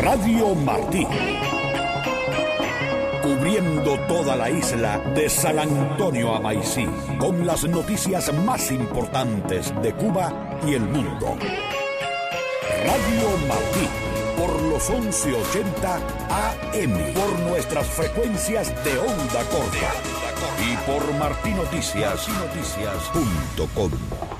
Radio Martí. Cubriendo toda la isla de San Antonio a Maicí, con las noticias más importantes de Cuba y el mundo. Radio Martí, por los 1180 AM, por nuestras frecuencias de onda corta y por martinoticias.com.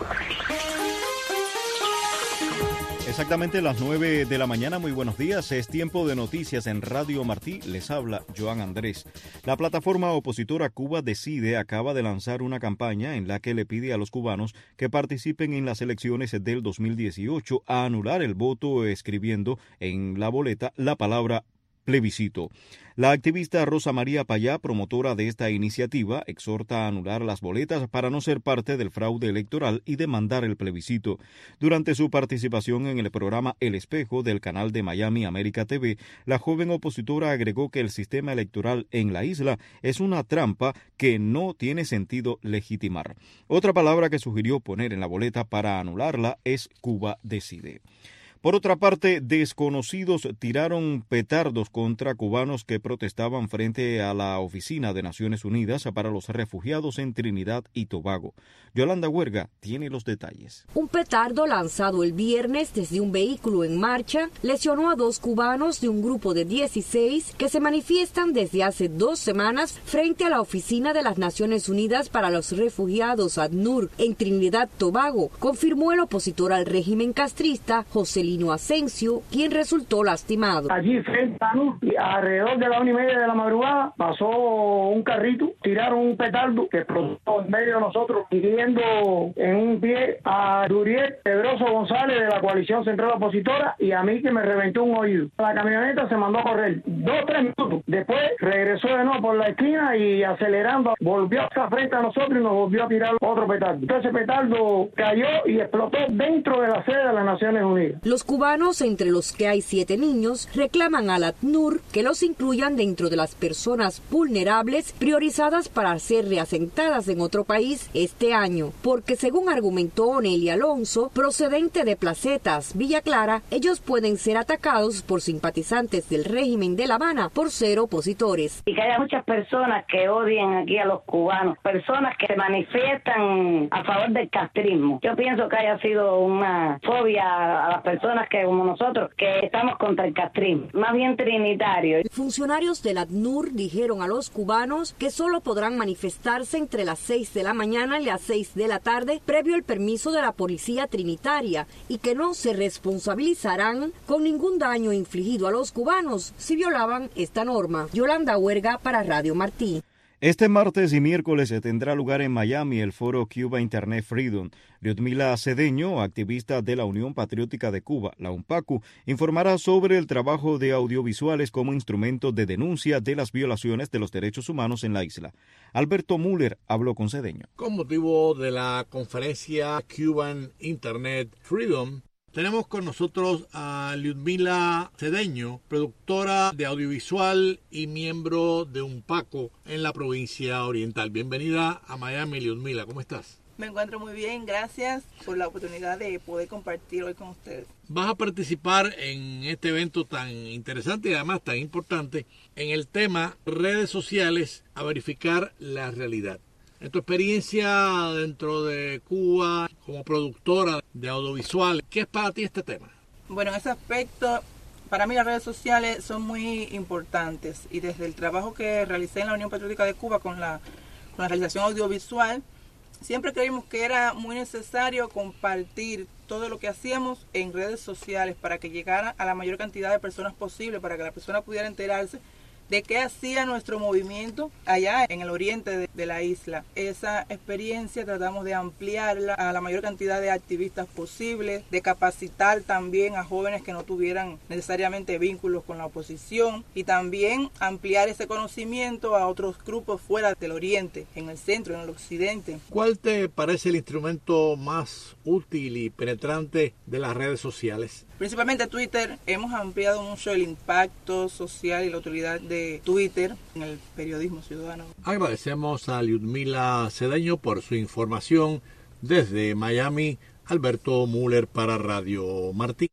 Exactamente las 9 de la mañana, muy buenos días, es tiempo de noticias en Radio Martí, les habla Joan Andrés. La plataforma opositora Cuba Decide acaba de lanzar una campaña en la que le pide a los cubanos que participen en las elecciones del 2018 a anular el voto escribiendo en la boleta la palabra plebiscito. La activista Rosa María Payá, promotora de esta iniciativa, exhorta a anular las boletas para no ser parte del fraude electoral y demandar el plebiscito. Durante su participación en el programa El Espejo del canal de Miami América TV, la joven opositora agregó que el sistema electoral en la isla es una trampa que no tiene sentido legitimar. Otra palabra que sugirió poner en la boleta para anularla es Cuba Decide. Por otra parte, desconocidos tiraron petardos contra cubanos que protestaban frente a la Oficina de Naciones Unidas para los Refugiados en Trinidad y Tobago. Yolanda Huerga tiene los detalles. Un petardo lanzado el viernes desde un vehículo en marcha lesionó a 2 cubanos de un grupo de 16 que se manifiestan desde hace 2 semanas frente a la Oficina de las Naciones Unidas para los Refugiados ACNUR en Trinidad y Tobago, confirmó el opositor al régimen castrista José Asensio, quien resultó lastimado. Allí frente a ACNUR, alrededor de la 1:30 de la madrugada, pasó un carrito, tiraron un petardo que explotó en medio de nosotros, hiriendo en un pie a Duriel Pedroso González de la Coalición Central Opositora y a mí, que me reventó un oído. La camioneta se mandó a correr 2-3 minutos. Después regresó de nuevo por la esquina y acelerando volvió hasta frente a nosotros y nos volvió a tirar otro petardo. Entonces ese petardo cayó y explotó dentro de la sede de las Naciones Unidas. Los cubanos, entre los que hay 7 niños, reclaman al ACNUR que los incluyan dentro de las personas vulnerables priorizadas para ser reasentadas en otro país este año, porque según argumentó Onelia Alonso, procedente de Placetas, Villa Clara, ellos pueden ser atacados por simpatizantes del régimen de La Habana por ser opositores. Y que haya muchas personas que odian aquí a los cubanos, personas que manifiestan a favor del castrismo. Yo pienso que haya sido una fobia a las personas que como nosotros, que estamos contra el castrismo, más bien trinitario. Funcionarios del ACNUR dijeron a los cubanos que solo podrán manifestarse entre las 6 de la mañana y las 6 de la tarde, previo al permiso de la policía trinitaria, y que no se responsabilizarán con ningún daño infligido a los cubanos si violaban esta norma. Yolanda Huerga para Radio Martí. Este martes y miércoles se tendrá lugar en Miami el foro Cuba Internet Freedom. Lyudmila Cedeño, activista de la Unión Patriótica de Cuba, la UNPACU, informará sobre el trabajo de audiovisuales como instrumento de denuncia de las violaciones de los derechos humanos en la isla. Alberto Müller habló con Cedeño. Con motivo de la conferencia Cuban Internet Freedom, tenemos con nosotros a Lyudmila Cedeño, productora de audiovisual y miembro de UNPACU en la provincia oriental. Bienvenida a Miami, Lyudmila. ¿Cómo estás? Me encuentro muy bien, gracias por la oportunidad de poder compartir hoy con ustedes. Vas a participar en este evento tan interesante y además tan importante en el tema redes sociales a verificar la realidad. En tu experiencia dentro de Cuba como productora de audiovisual, ¿qué es para ti este tema? Bueno, en ese aspecto, para mí las redes sociales son muy importantes y desde el trabajo que realicé en la Unión Patriótica de Cuba con la realización audiovisual, siempre creímos que era muy necesario compartir todo lo que hacíamos en redes sociales para que llegara a la mayor cantidad de personas posible, para que la persona pudiera enterarse de qué hacía nuestro movimiento allá en el oriente de la isla. Esa experiencia tratamos de ampliarla a la mayor cantidad de activistas posible, de capacitar también a jóvenes que no tuvieran necesariamente vínculos con la oposición y también ampliar ese conocimiento a otros grupos fuera del oriente, en el centro, en el occidente. ¿Cuál te parece el instrumento más útil y penetrante de las redes sociales? Principalmente Twitter. Hemos ampliado mucho el impacto social y la utilidad de Twitter en el periodismo ciudadano. Agradecemos a Lyudmila Cedeño por su información desde Miami. Alberto Müller para Radio Martí.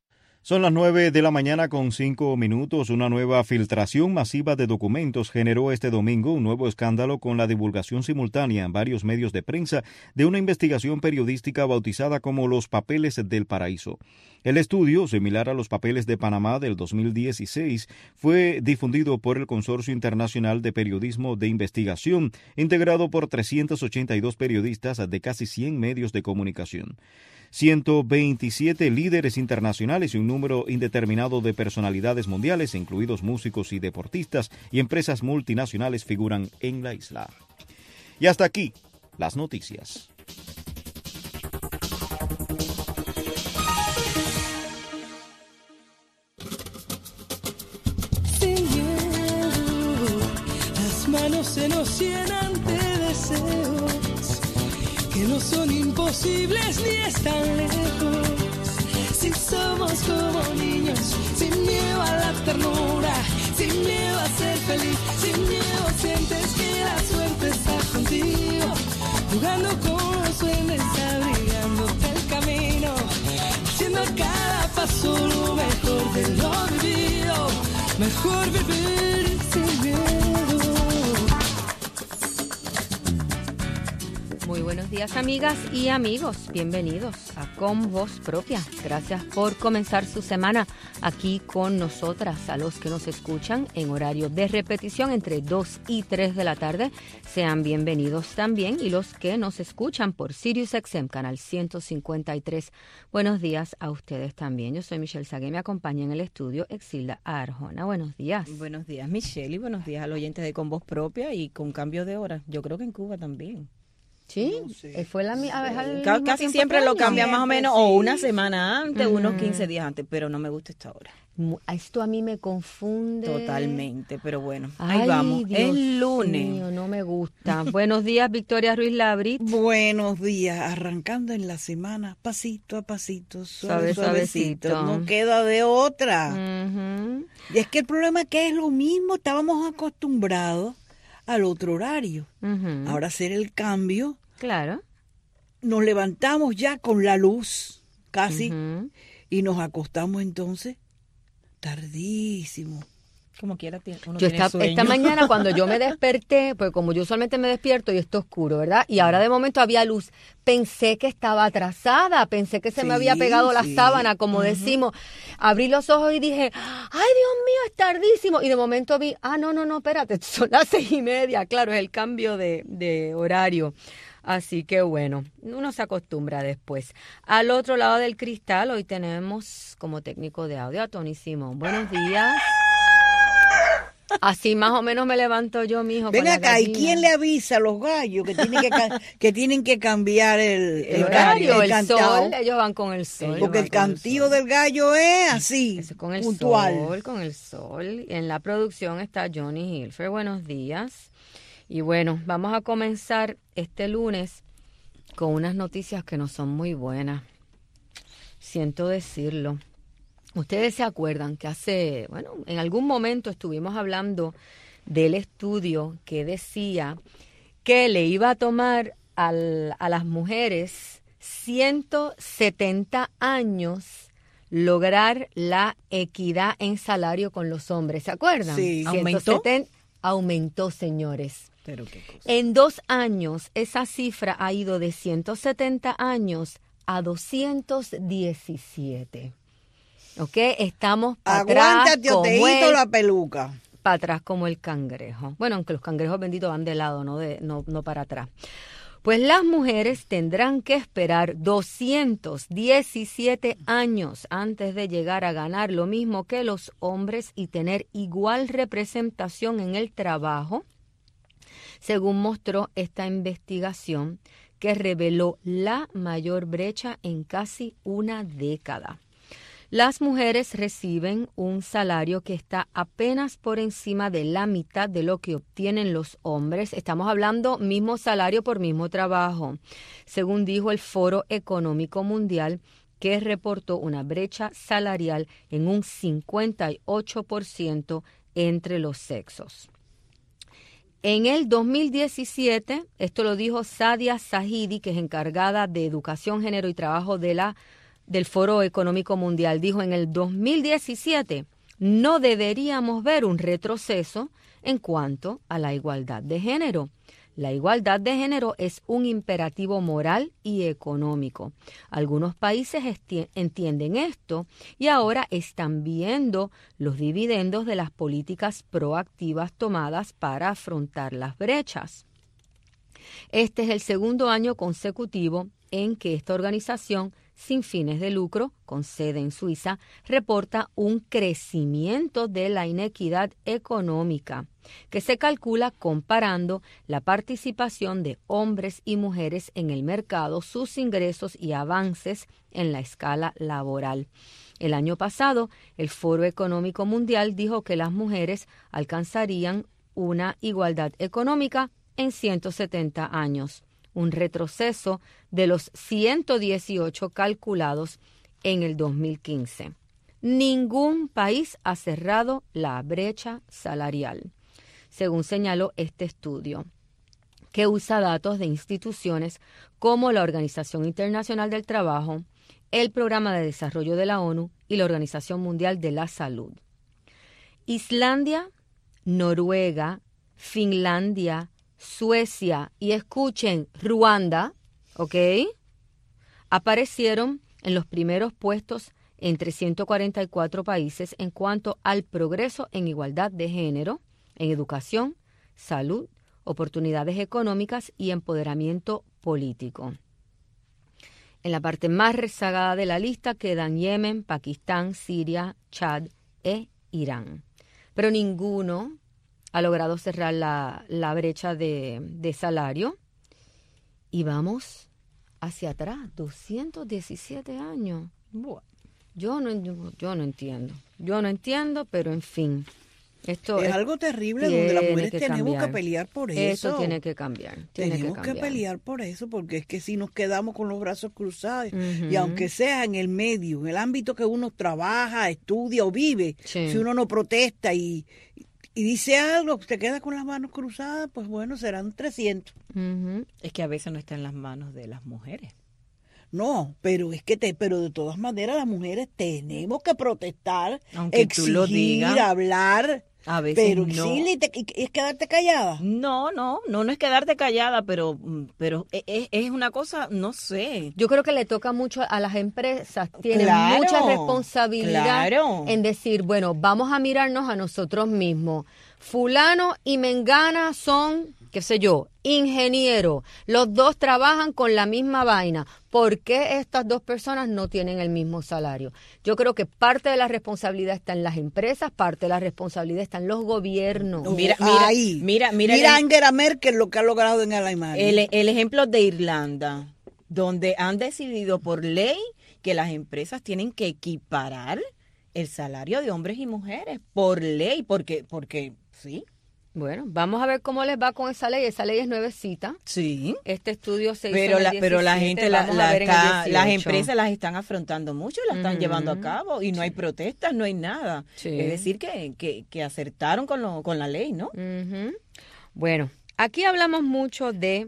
Son las 9 de la mañana con 5 minutos. Una nueva filtración masiva de documentos generó este domingo un nuevo escándalo con la divulgación simultánea en varios medios de prensa de una investigación periodística bautizada como Los Papeles del Paraíso. El estudio, similar a los Papeles de Panamá del 2016, fue difundido por el Consorcio Internacional de Periodismo de Investigación, integrado por 382 periodistas de casi 100 medios de comunicación. 127 líderes internacionales y un número indeterminado de personalidades mundiales, incluidos músicos y deportistas, y empresas multinacionales figuran en la isla. Y hasta aquí, las noticias. Sin miedo, las manos se nos llenan de deseos que no son imposibles ni están lejos. Si somos como niños, sin miedo a la ternura, sin miedo a ser feliz, sin miedo sientes que la suerte está contigo, jugando con los duendes, abrigándote el camino, haciendo a cada paso lo mejor de lo vivido, mejor vivir sin miedo. Muy buenos días, amigas y amigos. Bienvenidos a Con Voz Propia. Gracias por comenzar su semana aquí con nosotras. A los que nos escuchan en horario de repetición entre 2 y 3 de la tarde, sean bienvenidos también. Y los que nos escuchan por SiriusXM, canal 153, buenos días a ustedes también. Yo soy Michelle Sagué, me acompaña en el estudio Exilda Arjona. Buenos días. Buenos días, Michelle, y buenos días al oyente de Con Voz Propia y con cambio de hora. Yo creo que en Cuba también. Sí, No sé. fue la Casi siempre lo cambia más o menos, o una semana antes, unos 15 días antes, pero no me gusta esta hora. Esto a mí me confunde. Totalmente, pero bueno, Ay, ahí vamos. Dios Es lunes. mío, no me gusta. Buenos días, Victoria Ruiz Labrit. Buenos días, arrancando en la semana, pasito a pasito, suavecito. No queda de otra. Uh-huh. Y es que el problema es que es lo mismo, estábamos acostumbrados al otro horario. Uh-huh. Ahora hacer el cambio, Claro. nos levantamos ya con la luz casi Uh-huh. y nos acostamos entonces tardísimo. Como quiera, uno Yo tiene sueño. esta mañana cuando yo me desperté, pues como yo usualmente me despierto y está oscuro, ¿verdad? Y ahora de momento había luz. Pensé que estaba atrasada, pensé que se me había pegado la sábana, como decimos. Abrí los ojos y dije, ¡ay, Dios mío, es tardísimo! Y de momento vi, no, espérate, son las 6:30. Claro, es el cambio de horario. Así que bueno, uno se acostumbra después. Al otro lado del cristal, hoy tenemos como técnico de audio a Tony Simón. Buenos días. Así más o menos me levanto yo, mijo. Ven con la acá, ¿y gallina. quién le avisa a los gallos que tienen que cambiar el horario, el cantado? sol? Ellos van con el sol. Porque el cantillo del gallo es así, Eso, con el puntual. sol, con el sol. En la producción está Johnny Hilfer. Buenos días. Y bueno, vamos a comenzar este lunes con unas noticias que no son muy buenas. Siento decirlo. Ustedes se acuerdan que en algún momento estuvimos hablando del estudio que decía que le iba a tomar a las mujeres 170 años lograr la equidad en salario con los hombres. ¿Se acuerdan? Sí. Aumentó, señores. Pero qué cosa. En 2 años, esa cifra ha ido de 170 años a 217. ¿Ok? Estamos para atrás. Aguántate, Oteíto, la peluca. Para atrás como el cangrejo. Bueno, aunque los cangrejos benditos van de lado, no para atrás. Pues las mujeres tendrán que esperar 217 años antes de llegar a ganar lo mismo que los hombres y tener igual representación en el trabajo, según mostró esta investigación que reveló la mayor brecha en casi una década. Las mujeres reciben un salario que está apenas por encima de la mitad de lo que obtienen los hombres. Estamos hablando mismo salario por mismo trabajo, según dijo el Foro Económico Mundial, que reportó una brecha salarial en un 58% entre los sexos. En el 2017, esto lo dijo Sadia Zahidi, que es encargada de Educación, Género y Trabajo de la del Foro Económico Mundial, dijo en el 2017, no deberíamos ver un retroceso en cuanto a la igualdad de género. La igualdad de género es un imperativo moral y económico. Algunos países entienden esto y ahora están viendo los dividendos de las políticas proactivas tomadas para afrontar las brechas. Este es el segundo año consecutivo en que esta organización sin fines de lucro, con sede en Suiza, reporta un crecimiento de la inequidad económica, que se calcula comparando la participación de hombres y mujeres en el mercado, sus ingresos y avances en la escala laboral. El año pasado, el Foro Económico Mundial dijo que las mujeres alcanzarían una igualdad económica en 170 años. Un retroceso de los 118 calculados en el 2015. Ningún país ha cerrado la brecha salarial, según señaló este estudio, que usa datos de instituciones como la Organización Internacional del Trabajo, el Programa de Desarrollo de la ONU y la Organización Mundial de la Salud. Islandia, Noruega, Finlandia, Suecia y escuchen, Ruanda, ¿ok? Aparecieron en los primeros puestos entre 144 países en cuanto al progreso en igualdad de género, en educación, salud, oportunidades económicas y empoderamiento político. En la parte más rezagada de la lista quedan Yemen, Pakistán, Siria, Chad e Irán. Pero ninguno ha logrado cerrar la brecha de salario. Y vamos hacia atrás, 217 años. Yo no entiendo, pero en fin. Esto es algo terrible donde las mujeres tenemos que pelear por eso. Eso tiene que cambiar. Tenemos que pelear por eso, porque es que si nos quedamos con los brazos cruzados, y aunque sea en el medio, en el ámbito que uno trabaja, estudia o vive, si uno no protesta y dice algo, te queda con las manos cruzadas, pues bueno, serán 300. Es que a veces no está en las manos de las mujeres. No, pero es que pero de todas maneras las mujeres tenemos que protestar, aunque exigir, tú lo digas, hablar. A veces pero no. ¿Es quedarte callada? No es quedarte callada, pero es una cosa, no sé. Yo creo que le toca mucho a las empresas, tienen mucha responsabilidad en decir, bueno, vamos a mirarnos a nosotros mismos. Fulano y Mengana son, qué sé yo, ingeniero. Los dos trabajan con la misma vaina. ¿Por qué estas dos personas no tienen el mismo salario? Yo creo que parte de la responsabilidad está en las empresas, parte de la responsabilidad está en los gobiernos. Mira Angela Merkel lo que ha logrado en Alemania. El ejemplo de Irlanda, donde han decidido por ley que las empresas tienen que equiparar el salario de hombres y mujeres por ley, porque sí. Bueno, vamos a ver cómo les va con esa ley. Esa ley es nuevecita. Sí. Este estudio se hizo pero en el 17, la gente, las empresas las están afrontando mucho, las están llevando a cabo y no hay protestas, no hay nada. Sí. Es decir, que acertaron con la ley, ¿no? Bueno, aquí hablamos mucho de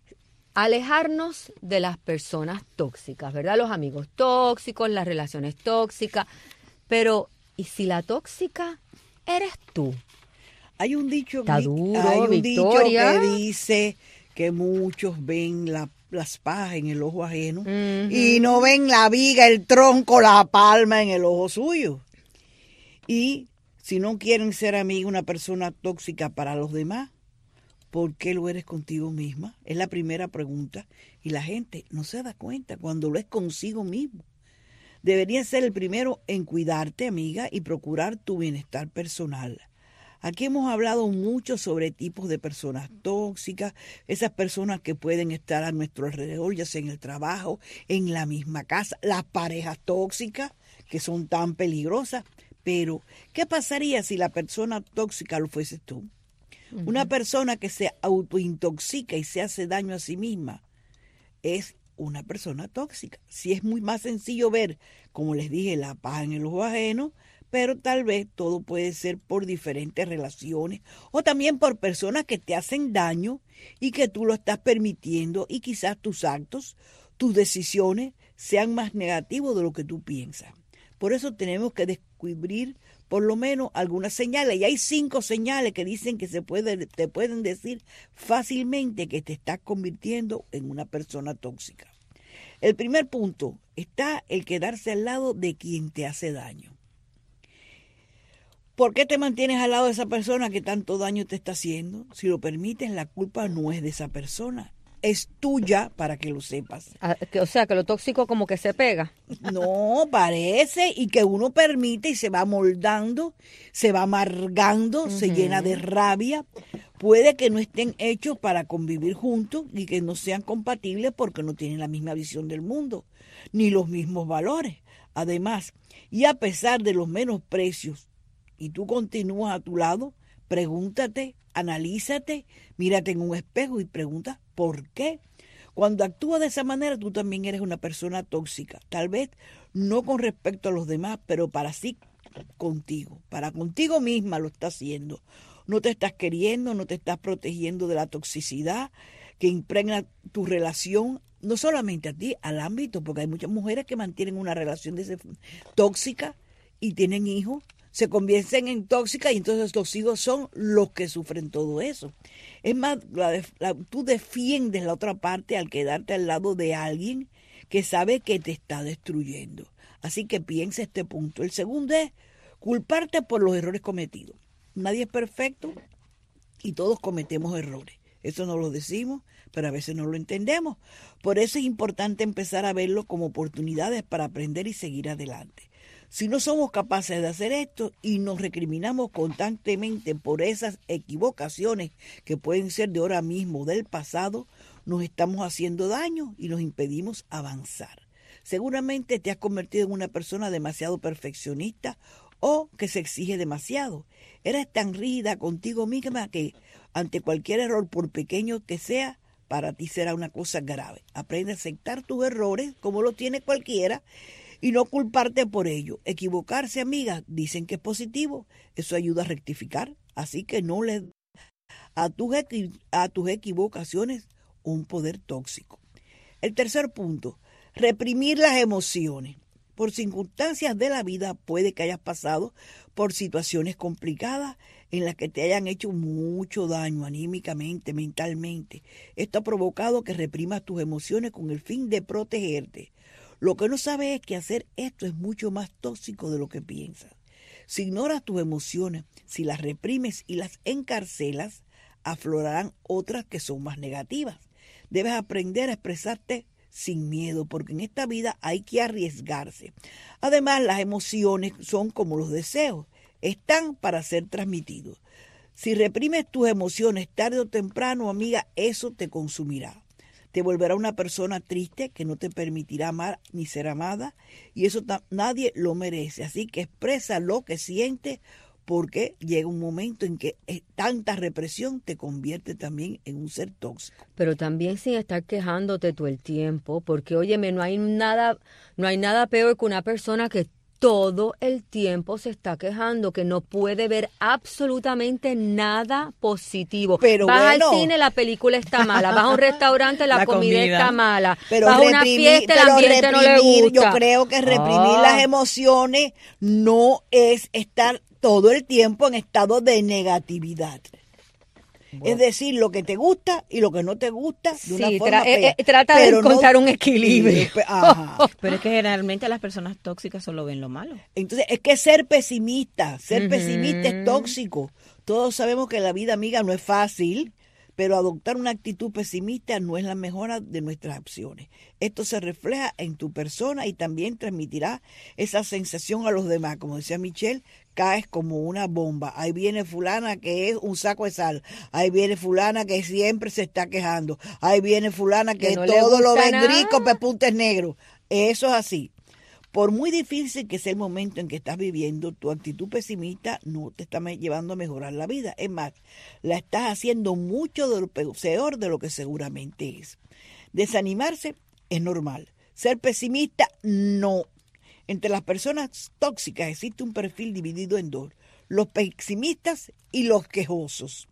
alejarnos de las personas tóxicas, ¿verdad? Los amigos tóxicos, las relaciones tóxicas. Pero, ¿y si la tóxica eres tú? Hay un dicho, Está duro, dicho que dice que muchos ven las pajas en el ojo ajeno y no ven la viga, el tronco, la palma en el ojo suyo. Y si no quieren ser amiga una persona tóxica para los demás, ¿por qué lo eres contigo misma? Es la primera pregunta. Y la gente no se da cuenta cuando lo es consigo mismo. Deberías ser el primero en cuidarte, amiga, y procurar tu bienestar personal. Aquí hemos hablado mucho sobre tipos de personas tóxicas, esas personas que pueden estar a nuestro alrededor, ya sea en el trabajo, en la misma casa, las parejas tóxicas, que son tan peligrosas. Pero, ¿qué pasaría si la persona tóxica lo fueses tú? Una persona que se autointoxica y se hace daño a sí misma es una persona tóxica. Sí, es muy más sencillo ver, como les dije, la paja en el ojo ajeno, pero tal vez todo puede ser por diferentes relaciones o también por personas que te hacen daño y que tú lo estás permitiendo y quizás tus actos, tus decisiones sean más negativos de lo que tú piensas. Por eso tenemos que descubrir por lo menos algunas señales. Y hay 5 señales que dicen que te pueden decir fácilmente que te estás convirtiendo en una persona tóxica. El primer punto está el quedarse al lado de quien te hace daño. ¿Por qué te mantienes al lado de esa persona que tanto daño te está haciendo? Si lo permites, la culpa no es de esa persona, es tuya, para que lo sepas. O sea, que lo tóxico como que se pega. No, parece, y que uno permite y se va moldando, se va amargando, se llena de rabia. Puede que no estén hechos para convivir juntos y que no sean compatibles porque no tienen la misma visión del mundo, ni los mismos valores. Además, y a pesar de los menosprecios, y tú continúas a tu lado, pregúntate, analízate, mírate en un espejo y pregunta ¿por qué? Cuando actúas de esa manera, tú también eres una persona tóxica. Tal vez no con respecto a los demás, pero para sí contigo. Para contigo misma lo estás haciendo. No te estás queriendo, no te estás protegiendo de la toxicidad que impregna tu relación, no solamente a ti, al ámbito, porque hay muchas mujeres que mantienen una relación tóxica y tienen hijos, se convierten en tóxicas y entonces los hijos son los que sufren todo eso. Es más, tú defiendes la otra parte al quedarte al lado de alguien que sabe que te está destruyendo. Así que piensa este punto. El segundo es culparte por los errores cometidos. Nadie es perfecto y todos cometemos errores. Eso no lo decimos, pero a veces no lo entendemos. Por eso es importante empezar a verlo como oportunidades para aprender y seguir adelante. Si no somos capaces de hacer esto y nos recriminamos constantemente por esas equivocaciones que pueden ser de ahora mismo, del pasado, nos estamos haciendo daño y nos impedimos avanzar. Seguramente te has convertido en una persona demasiado perfeccionista o que se exige demasiado. Eres tan rígida contigo misma que ante cualquier error, por pequeño que sea, para ti será una cosa grave. Aprende a aceptar tus errores como lo tiene cualquiera y no culparte por ello. Equivocarse, amiga, dicen que es positivo. Eso ayuda a rectificar. Así que no le a tus equivocaciones un poder tóxico. El tercer punto, reprimir las emociones. Por circunstancias de la vida puede que hayas pasado por situaciones complicadas en las que te hayan hecho mucho daño anímicamente, mentalmente. Esto ha provocado que reprimas tus emociones con el fin de protegerte. Lo que no sabes es que hacer esto es mucho más tóxico de lo que piensas. Si ignoras tus emociones, si las reprimes y las encarcelas, aflorarán otras que son más negativas. Debes aprender a expresarte sin miedo, porque en esta vida hay que arriesgarse. Además, las emociones son como los deseos, están para ser transmitidos. Si reprimes tus emociones tarde o temprano, amiga, eso te consumirá. Te volverá una persona triste que no te permitirá amar ni ser amada, y eso nadie lo merece. Así que expresa lo que sientes, porque llega un momento en que tanta represión te convierte también en un ser tóxico. Pero también sin estar quejándote todo el tiempo, porque óyeme, no hay nada peor que una persona que todo el tiempo se está quejando, que no puede ver absolutamente nada positivo. Pero vas bueno, al cine, la película está mala. Vas a un restaurante, la comida está mala. Pero vas a una fiesta, el ambiente no le gusta. Yo creo que reprimir las emociones no es estar todo el tiempo en estado de negatividad. Bueno. Es decir, lo que te gusta y lo que no te gusta de una forma trata de encontrar un equilibrio. Pero es que generalmente las personas tóxicas solo ven lo malo. Entonces, es que ser pesimista es tóxico. Todos sabemos que la vida, amiga, no es fácil, pero adoptar una actitud pesimista no es la mejora de nuestras acciones. Esto se refleja en tu persona y también transmitirá esa sensación a los demás. Como decía Michelle, caes como una bomba. Ahí viene fulana que es un saco de sal. Ahí viene fulana que siempre se está quejando. Ahí viene fulana que no todo lo ven grico, pepuntes negros. Eso es así. Por muy difícil que sea el momento en que estás viviendo, tu actitud pesimista no te está llevando a mejorar la vida. Es más, la estás haciendo mucho peor de lo que seguramente es. Desanimarse es normal. Ser pesimista, no. Entre las personas tóxicas existe un perfil dividido en dos: los pesimistas y los quejosos.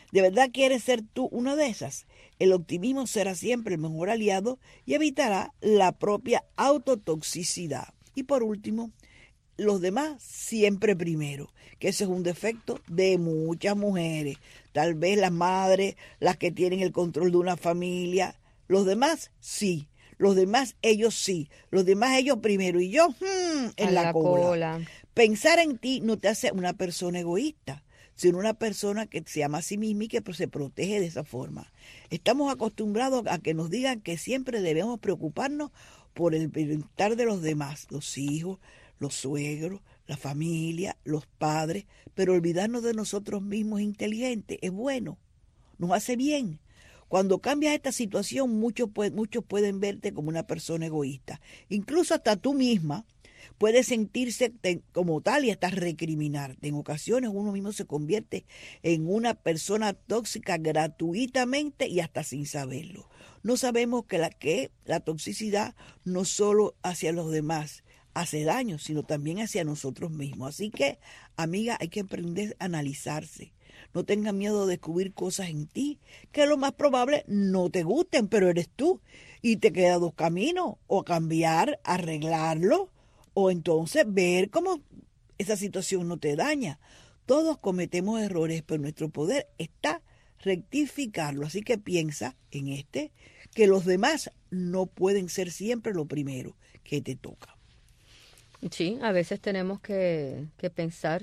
¿De verdad quieres ser tú una de esas? El optimismo será siempre el mejor aliado y evitará la propia autotoxicidad. Y por último, los demás siempre primero, que ese es un defecto de muchas mujeres. Tal vez las madres, las que tienen el control de una familia. Los demás sí. Los demás ellos sí. Los demás ellos primero. Y yo en la cola. Pensar en ti no te hace una persona egoísta, sino una persona que se ama a sí misma y que se protege de esa forma. Estamos acostumbrados a que nos digan que siempre debemos preocuparnos por el bienestar de los demás, los hijos, los suegros, la familia, los padres, pero olvidarnos de nosotros mismos es inteligente, es bueno, nos hace bien. Cuando cambias esta situación, muchos pueden verte como una persona egoísta. Incluso hasta tú misma puedes sentirse como tal y hasta recriminarte. En ocasiones uno mismo se convierte en una persona tóxica gratuitamente y hasta sin saberlo. No sabemos que la toxicidad no solo hacia los demás hace daño, sino también hacia nosotros mismos. Así que, amiga, hay que aprender a analizarse. No tengas miedo de descubrir cosas en ti que lo más probable no te gusten, pero eres tú. Y te quedan dos caminos, o cambiar, arreglarlo, o entonces ver cómo esa situación no te daña. Todos cometemos errores, pero nuestro poder está rectificarlo. Así que piensa en que los demás no pueden ser siempre lo primero que te toca. Sí, a veces tenemos que pensar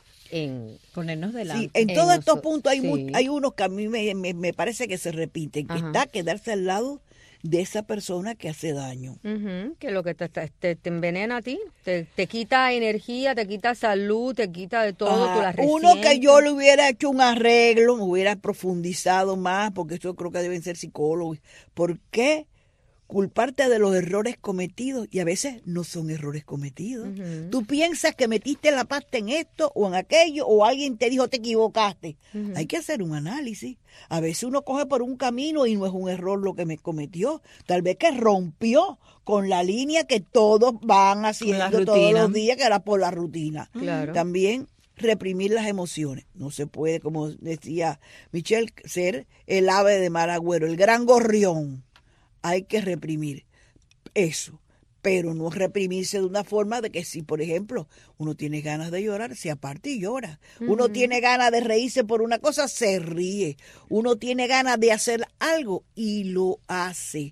en ponernos delante. Sí, en todos estos puntos hay unos que a mí me parece que se repiten, que está quedarse al lado de esa persona que hace daño. Que lo que te envenena a ti, te quita energía, te quita salud, te quita de todo, tú la resientes. Uno que yo le hubiera hecho un arreglo, me hubiera profundizado más, porque yo creo que deben ser psicólogos. ¿Por qué culparte de los errores cometidos? Y a veces no son errores cometidos. Tú piensas que metiste la pasta en esto o en aquello, o alguien te dijo te equivocaste. Hay que hacer un análisis. A veces uno coge por un camino y no es un error lo que me cometió. Tal vez que rompió con la línea que todos van haciendo todos los días, que era por la rutina. Claro. También reprimir las emociones. No se puede, como decía Michelle, ser el ave de mar agüero, el gran gorrión. Hay que reprimir eso, pero no reprimirse de una forma de que si, por ejemplo, uno tiene ganas de llorar, se aparte y llora. Uno tiene ganas de reírse por una cosa, se ríe. Uno tiene ganas de hacer algo y lo hace.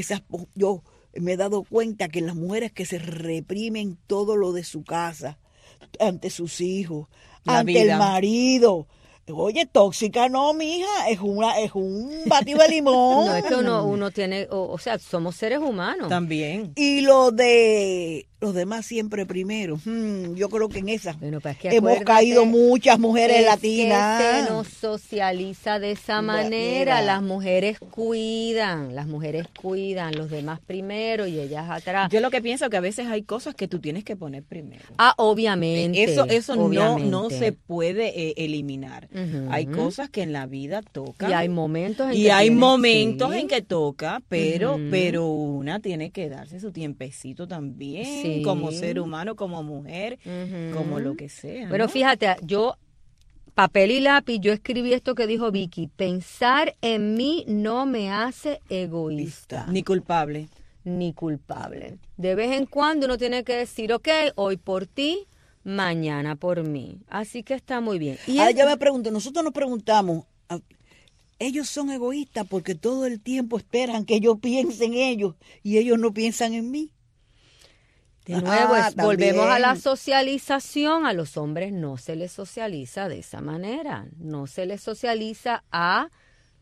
Yo me he dado cuenta que las mujeres que se reprimen todo lo de su casa, ante sus hijos, ante el marido. Oye, tóxica no, mija, es un batido de limón. No, es que uno tiene, o sea, somos seres humanos. También. Y lo de los demás siempre primero. Yo creo que en esa hemos caído muchas mujeres latinas. Que se nos socializa de esa manera. Mira. Las mujeres cuidan, los demás primero y ellas atrás. Yo lo que pienso que a veces hay cosas que tú tienes que poner primero. Obviamente. Eso obviamente. no se puede eliminar. Hay cosas que en la vida tocan. Y hay momentos en que toca, pero una tiene que darse su tiempecito también, como ser humano, como mujer, como lo que sea. Pero ¿no? fíjate, yo, papel y lápiz, yo escribí esto que dijo Vicky: pensar en mí no me hace egoísta. Ni culpable. De vez en cuando uno tiene que decir, ok, hoy por ti, mañana por mí. Así que está muy bien. Y ahora yo me pregunto, nosotros nos preguntamos, ellos son egoístas porque todo el tiempo esperan que yo piense en ellos y ellos no piensan en mí. De nuevo, volvemos a la socialización. A los hombres no se les socializa de esa manera. No se les socializa a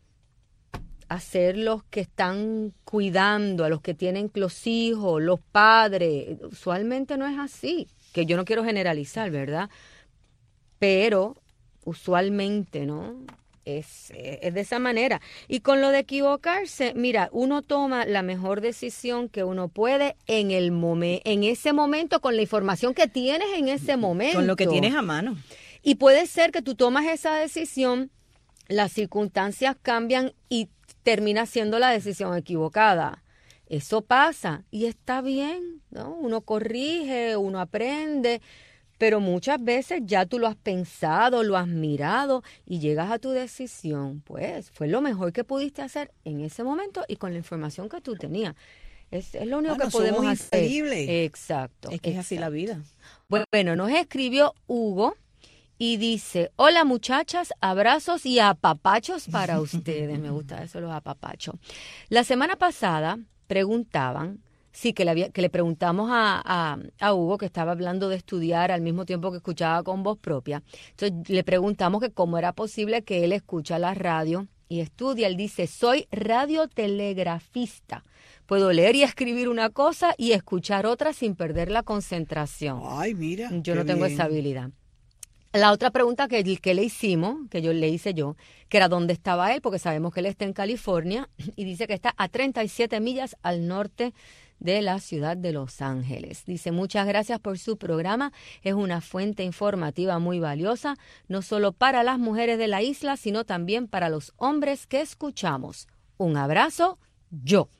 ser los que están cuidando, a los que tienen los hijos, los padres. Usualmente no es así. Que yo no quiero generalizar, ¿verdad? Pero usualmente, ¿no? Es de esa manera. Y con lo de equivocarse, mira, uno toma la mejor decisión que uno puede en ese momento, con la información que tienes en ese momento. Con lo que tienes a mano. Y puede ser que tú tomas esa decisión, las circunstancias cambian y termina siendo la decisión equivocada. Eso pasa y está bien, ¿no? Uno corrige, uno aprende, pero muchas veces ya tú lo has pensado, lo has mirado y llegas a tu decisión. Pues fue lo mejor que pudiste hacer en ese momento y con la información que tú tenías. Es lo único que podemos hacer. Increíble. Exacto. Es que es así la vida. Bueno, nos escribió Hugo y dice, hola muchachas, abrazos y apapachos para ustedes. Me gusta eso, los apapachos. La semana pasada preguntaban, que le preguntamos a Hugo, que estaba hablando de estudiar al mismo tiempo que escuchaba con voz propia. Entonces le preguntamos que cómo era posible que él escucha la radio y estudia. Él dice, soy radiotelegrafista. Puedo leer y escribir una cosa y escuchar otra sin perder la concentración. Ay, mira. Yo no tengo esa habilidad. La otra pregunta que le hicimos, le hice yo, que era dónde estaba él, porque sabemos que él está en California, y dice que está a 37 millas al norte de la ciudad de Los Ángeles. Dice, muchas gracias por su programa, es una fuente informativa muy valiosa, no solo para las mujeres de la isla, sino también para los hombres que escuchamos. Un abrazo, yo.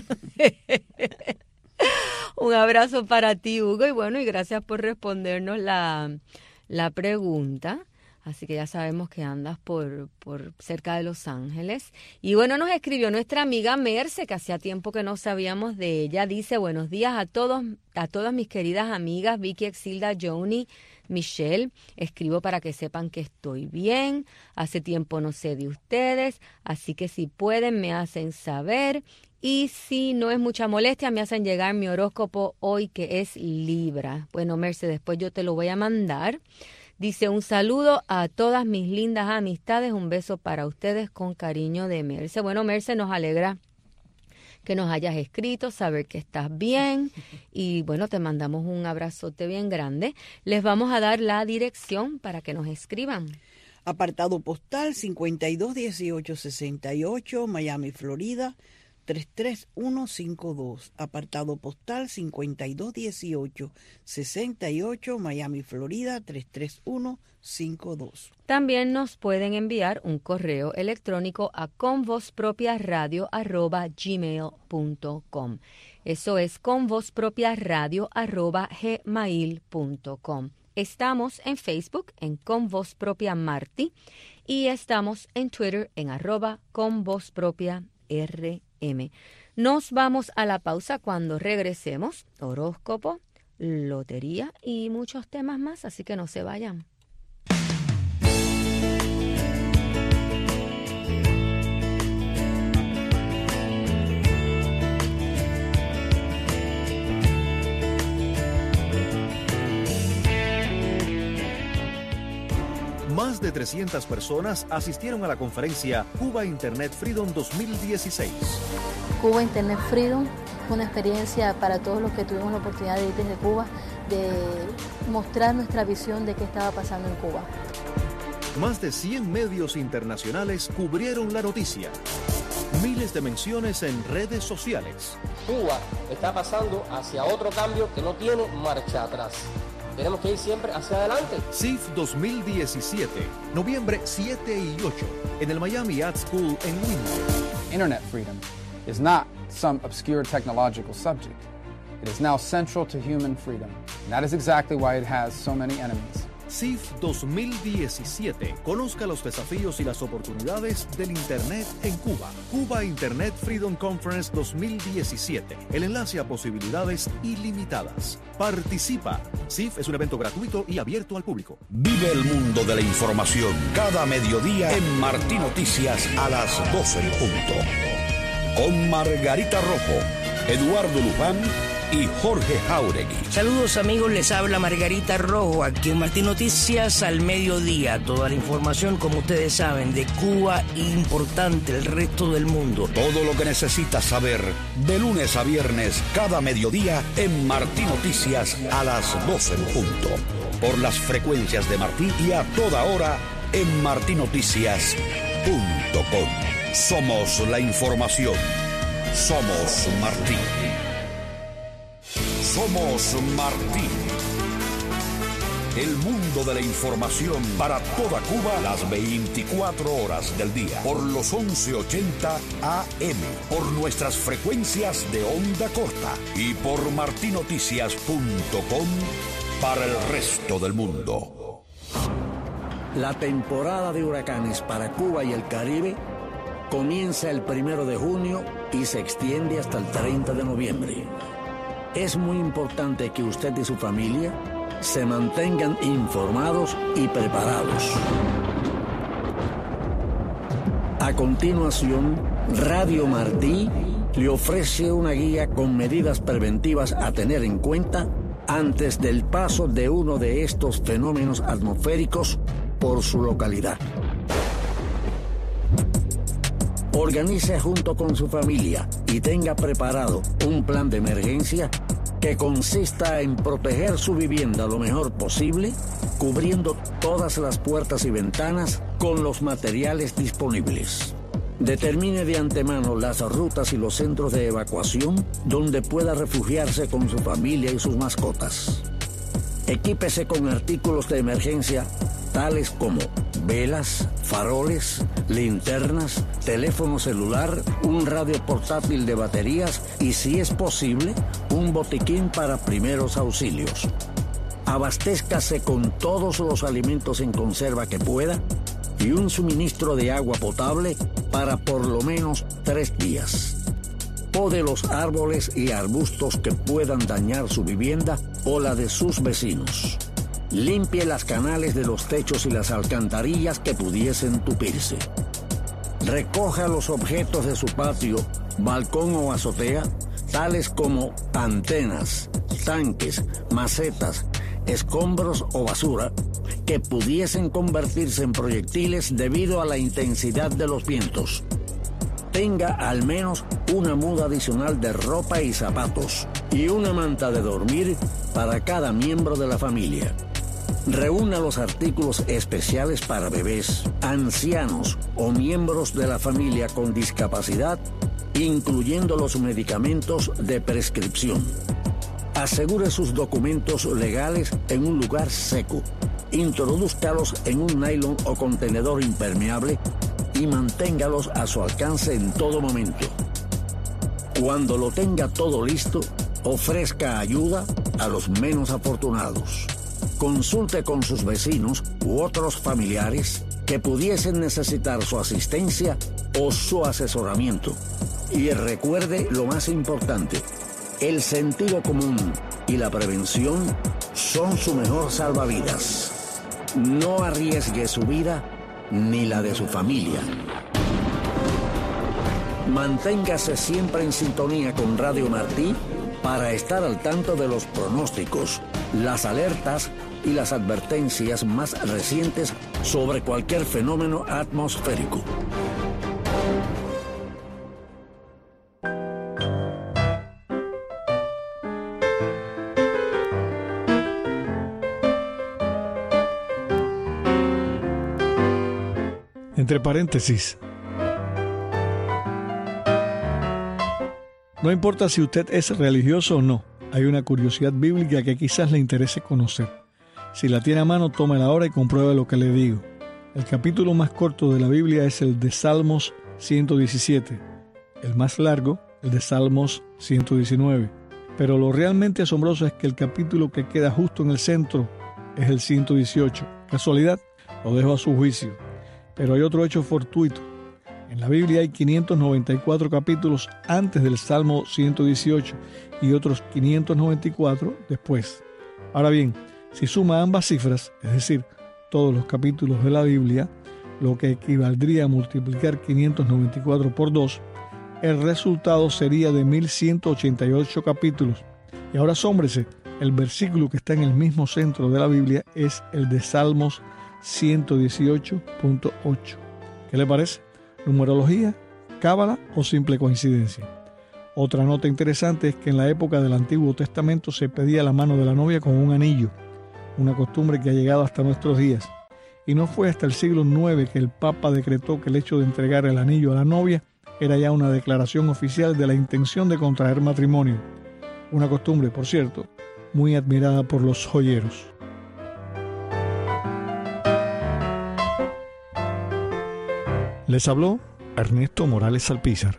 Un abrazo para ti, Hugo, y bueno, y gracias por respondernos la pregunta. Así que ya sabemos que andas por cerca de Los Ángeles. Y bueno, nos escribió nuestra amiga Merce, que hacía tiempo que no sabíamos de ella. Dice, buenos días a todas mis queridas amigas, Vicky, Exilda, Joni, Michelle. Escribo para que sepan que estoy bien. Hace tiempo no sé de ustedes, así que si pueden me hacen saber. Y si no es mucha molestia, me hacen llegar mi horóscopo hoy, que es Libra. Bueno, Merce, después yo te lo voy a mandar. Dice, un saludo a todas mis lindas amistades, un beso para ustedes con cariño de Merce. Bueno, Merce, nos alegra que nos hayas escrito, saber que estás bien y bueno, te mandamos un abrazote bien grande. Les vamos a dar la dirección para que nos escriban. Apartado postal 521868, Miami, Florida, 33152. Apartado postal 521868, Miami, Florida, 33152. También nos pueden enviar un correo electrónico a convozpropiaradio@gmail.com. Eso es convozpropiaradio@gmail.com. Estamos en Facebook en Con Voz Propia Marti y estamos en Twitter en @convozpropiarm. Nos vamos a la pausa. Cuando regresemos, horóscopo, lotería y muchos temas más, así que no se vayan. Más de 300 personas asistieron a la conferencia Cuba Internet Freedom 2016. Cuba Internet Freedom fue una experiencia para todos los que tuvimos la oportunidad de ir desde Cuba, de mostrar nuestra visión de qué estaba pasando en Cuba. Más de 100 medios internacionales cubrieron la noticia. Miles de menciones en redes sociales. Cuba está pasando hacia otro cambio que no tiene marcha atrás. Tenemos que ir siempre hacia adelante. CIF 2017, noviembre 7 y 8, en el Miami Ad School en Windsor. Internet freedom is not some obscure technological subject. It is now central to human freedom. And that is exactly why it has so many enemies. CIF 2017. Conozca los desafíos y las oportunidades del Internet en Cuba. Cuba Internet Freedom Conference 2017. El enlace a posibilidades ilimitadas. Participa. CIF es un evento gratuito y abierto al público. Vive el mundo de la información cada mediodía en Martí Noticias a las 12 en punto. Con Margarita Rojo, Eduardo Luján y Jorge Jauregui. Saludos amigos, les habla Margarita Rojo aquí en Martí Noticias al mediodía. Toda la información, como ustedes saben, de Cuba importante el resto del mundo. Todo lo que necesitas saber de lunes a viernes cada mediodía en Martí Noticias a las 12 en punto. Por las frecuencias de Martí y a toda hora en martinoticias.com. Somos la información. Somos Martí. Somos Martí. El mundo de la información para toda Cuba las 24 horas del día. Por los 1180 AM. Por nuestras frecuencias de onda corta. Y por martinoticias.com para el resto del mundo. La temporada de huracanes para Cuba y el Caribe comienza el 1 de junio y se extiende hasta el 30 de noviembre. Es muy importante que usted y su familia se mantengan informados y preparados. A continuación, Radio Martí le ofrece una guía con medidas preventivas a tener en cuenta antes del paso de uno de estos fenómenos atmosféricos por su localidad. Organice junto con su familia y tenga preparado un plan de emergencia que consista en proteger su vivienda lo mejor posible, cubriendo todas las puertas y ventanas con los materiales disponibles. Determine de antemano las rutas y los centros de evacuación donde pueda refugiarse con su familia y sus mascotas. Equípese con artículos de emergencia tales como velas, faroles, linternas, teléfono celular, un radio portátil de baterías y, si es posible, un botiquín para primeros auxilios. Abastézcase con todos los alimentos en conserva que pueda y un suministro de agua potable para por lo menos 3 días. Pode los árboles y arbustos que puedan dañar su vivienda o la de sus vecinos. Limpie las canales de los techos y las alcantarillas que pudiesen tupirse. Recoja los objetos de su patio, balcón o azotea, tales como antenas, tanques, macetas, escombros o basura, que pudiesen convertirse en proyectiles debido a la intensidad de los vientos. Tenga al menos una muda adicional de ropa y zapatos y una manta de dormir para cada miembro de la familia. Reúna los artículos especiales para bebés, ancianos o miembros de la familia con discapacidad, incluyendo los medicamentos de prescripción. Asegure sus documentos legales en un lugar seco. Introdúzcalos en un nylon o contenedor impermeable y manténgalos a su alcance en todo momento. Cuando lo tenga todo listo, ofrezca ayuda a los menos afortunados. Consulte con sus vecinos u otros familiares que pudiesen necesitar su asistencia o su asesoramiento. Y recuerde lo más importante: el sentido común y la prevención son su mejor salvavidas. No arriesgue su vida ni la de su familia. Manténgase siempre en sintonía con Radio Martí para estar al tanto de los pronósticos, las alertas y las advertencias más recientes sobre cualquier fenómeno atmosférico. Entre paréntesis, no importa si usted es religioso o no, hay una curiosidad bíblica que quizás le interese conocer. Si la tiene a mano, tómela ahora y compruebe lo que le digo. El capítulo más corto de la Biblia es el de Salmos 117, el más largo, el de Salmos 119. Pero lo realmente asombroso es que el capítulo que queda justo en el centro es el 118. ¿Casualidad? Lo dejo a su juicio. Pero hay otro hecho fortuito. En la Biblia hay 594 capítulos antes del Salmo 118 y otros 594 después. Ahora bien, si suma ambas cifras, es decir, todos los capítulos de la Biblia, lo que equivaldría a multiplicar 594 por 2, el resultado sería de 1188 capítulos. Y ahora asómbrese, el versículo que está en el mismo centro de la Biblia es el de Salmos 118.8. ¿Qué le parece? ¿Numerología, cábala o simple coincidencia? Otra nota interesante es que en la época del Antiguo Testamento se pedía la mano de la novia con un anillo, una costumbre que ha llegado hasta nuestros días. Y no fue hasta el siglo IX que el Papa decretó que el hecho de entregar el anillo a la novia era ya una declaración oficial de la intención de contraer matrimonio. Una costumbre, por cierto, muy admirada por los joyeros. Les habló Ernesto Morales Alpizar.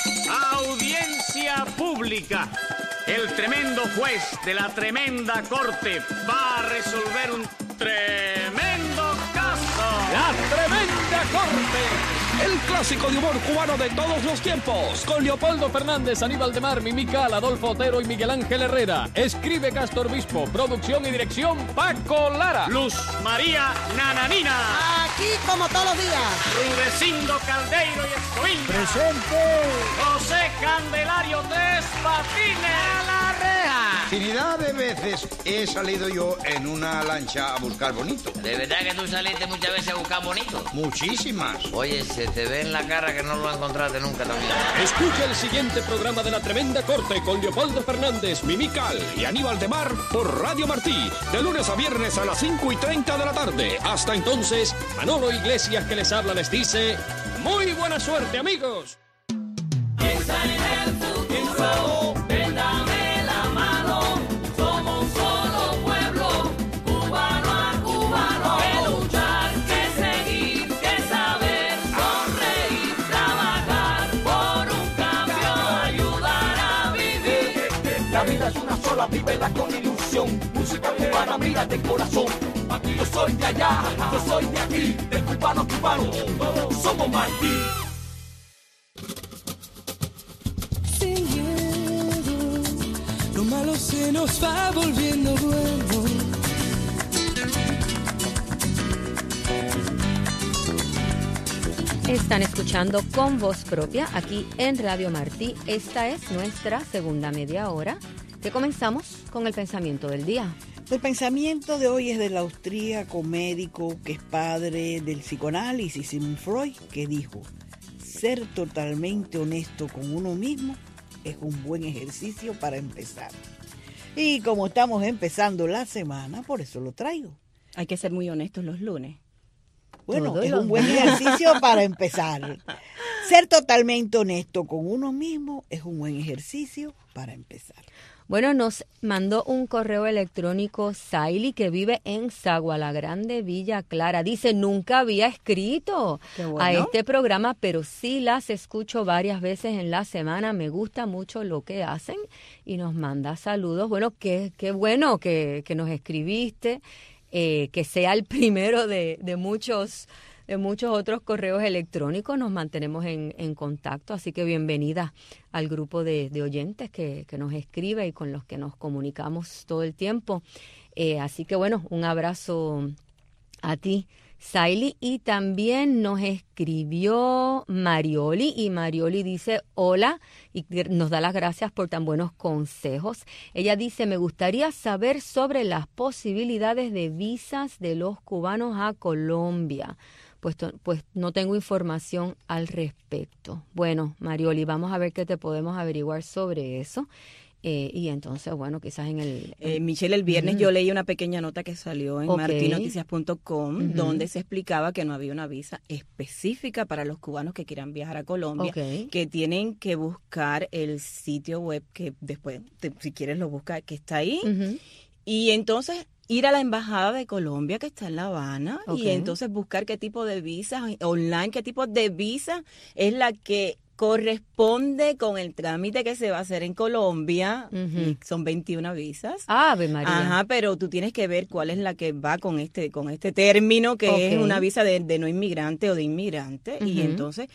Audiencia pública. El tremendo juez de la tremenda corte va a resolver un tremendo caso. La tremenda corte. El clásico de humor cubano de todos los tiempos. Con Leopoldo Fernández, Aníbal de Mar, Mimical, Adolfo Otero y Miguel Ángel Herrera. Escribe Castro Obispo. Producción y dirección Paco Lara. Luz María Nananina. Aquí como todos los días. Rudecindo Caldeiro y Escoviña. Presente. José Candelario Tres Patines. A la reja. Infinidad de veces he salido yo en una lancha a buscar bonito. ¿De verdad que tú saliste muchas veces a buscar bonito? Muchísimas. Oye, se te ve en la cara que no lo encontraste nunca también. Escucha el siguiente programa de La Tremenda Corte con Leopoldo Fernández, Mimical y Aníbal de Mar por Radio Martí, de lunes a viernes a las 5:30 de la tarde. Hasta entonces, Manolo Iglesias que les habla les dice, ¡muy buena suerte, amigos! Piensa en el futuro, ven, dame la mano, somos un solo pueblo, cubano a cubano, que luchar, que seguir, que saber, sonreír, trabajar por un cambio, ayudar a vivir. La vida es una sola, vívela con ilusión, música cubana, mira de corazón. Aquí yo soy de allá, yo soy de aquí, de cubano a cubano, somos Martí. Lo malo se nos va volviendo bueno. Están escuchando Con Voz Propia aquí en Radio Martí. Esta es nuestra segunda media hora que comenzamos con el pensamiento del día. El pensamiento de hoy es del austríaco médico que es padre del psicoanálisis, Sigmund Freud, que dijo: ser totalmente honesto con uno mismo es un buen ejercicio para empezar. Y como estamos empezando la semana, por eso lo traigo. Hay que ser muy honestos los lunes. Bueno, Todos es los un buen ejercicio para empezar. Ser totalmente honesto con uno mismo es un buen ejercicio para empezar. Bueno, nos mandó un correo electrónico Saily, que vive en Zaguala Grande, Villa Clara. Dice, nunca había escrito a este programa, pero sí las escucho varias veces en la semana. Me gusta mucho lo que hacen y nos manda saludos. Bueno, qué bueno que nos escribiste, que sea el primero de muchos otros correos electrónicos. Nos mantenemos en contacto, así que bienvenida al grupo de oyentes que nos escribe y con los que nos comunicamos todo el tiempo. Así que bueno, un abrazo a ti, Saily. Y también nos escribió Marioli, y Marioli dice hola y nos da las gracias por tan buenos consejos. Ella dice, me gustaría saber sobre las posibilidades de visas de los cubanos a Colombia. Pues no tengo información al respecto. Bueno, Marioli, vamos a ver qué te podemos averiguar sobre eso. Y entonces, bueno, quizás en el... Michelle, el viernes yo leí una pequeña nota que salió en martinoticias.com donde se explicaba que no había una visa específica para los cubanos que quieran viajar a Colombia, que tienen que buscar el sitio web que después, si quieres lo buscas, que está ahí. Y entonces ir a la Embajada de Colombia que está en La Habana y entonces buscar qué tipo de visa online, qué tipo de visa es la que corresponde con el trámite que se va a hacer en Colombia. Son 21 visas. Ave María. Ajá, pero tú tienes que ver cuál es la que va con este término, que es una visa de no inmigrante o de inmigrante. Y entonces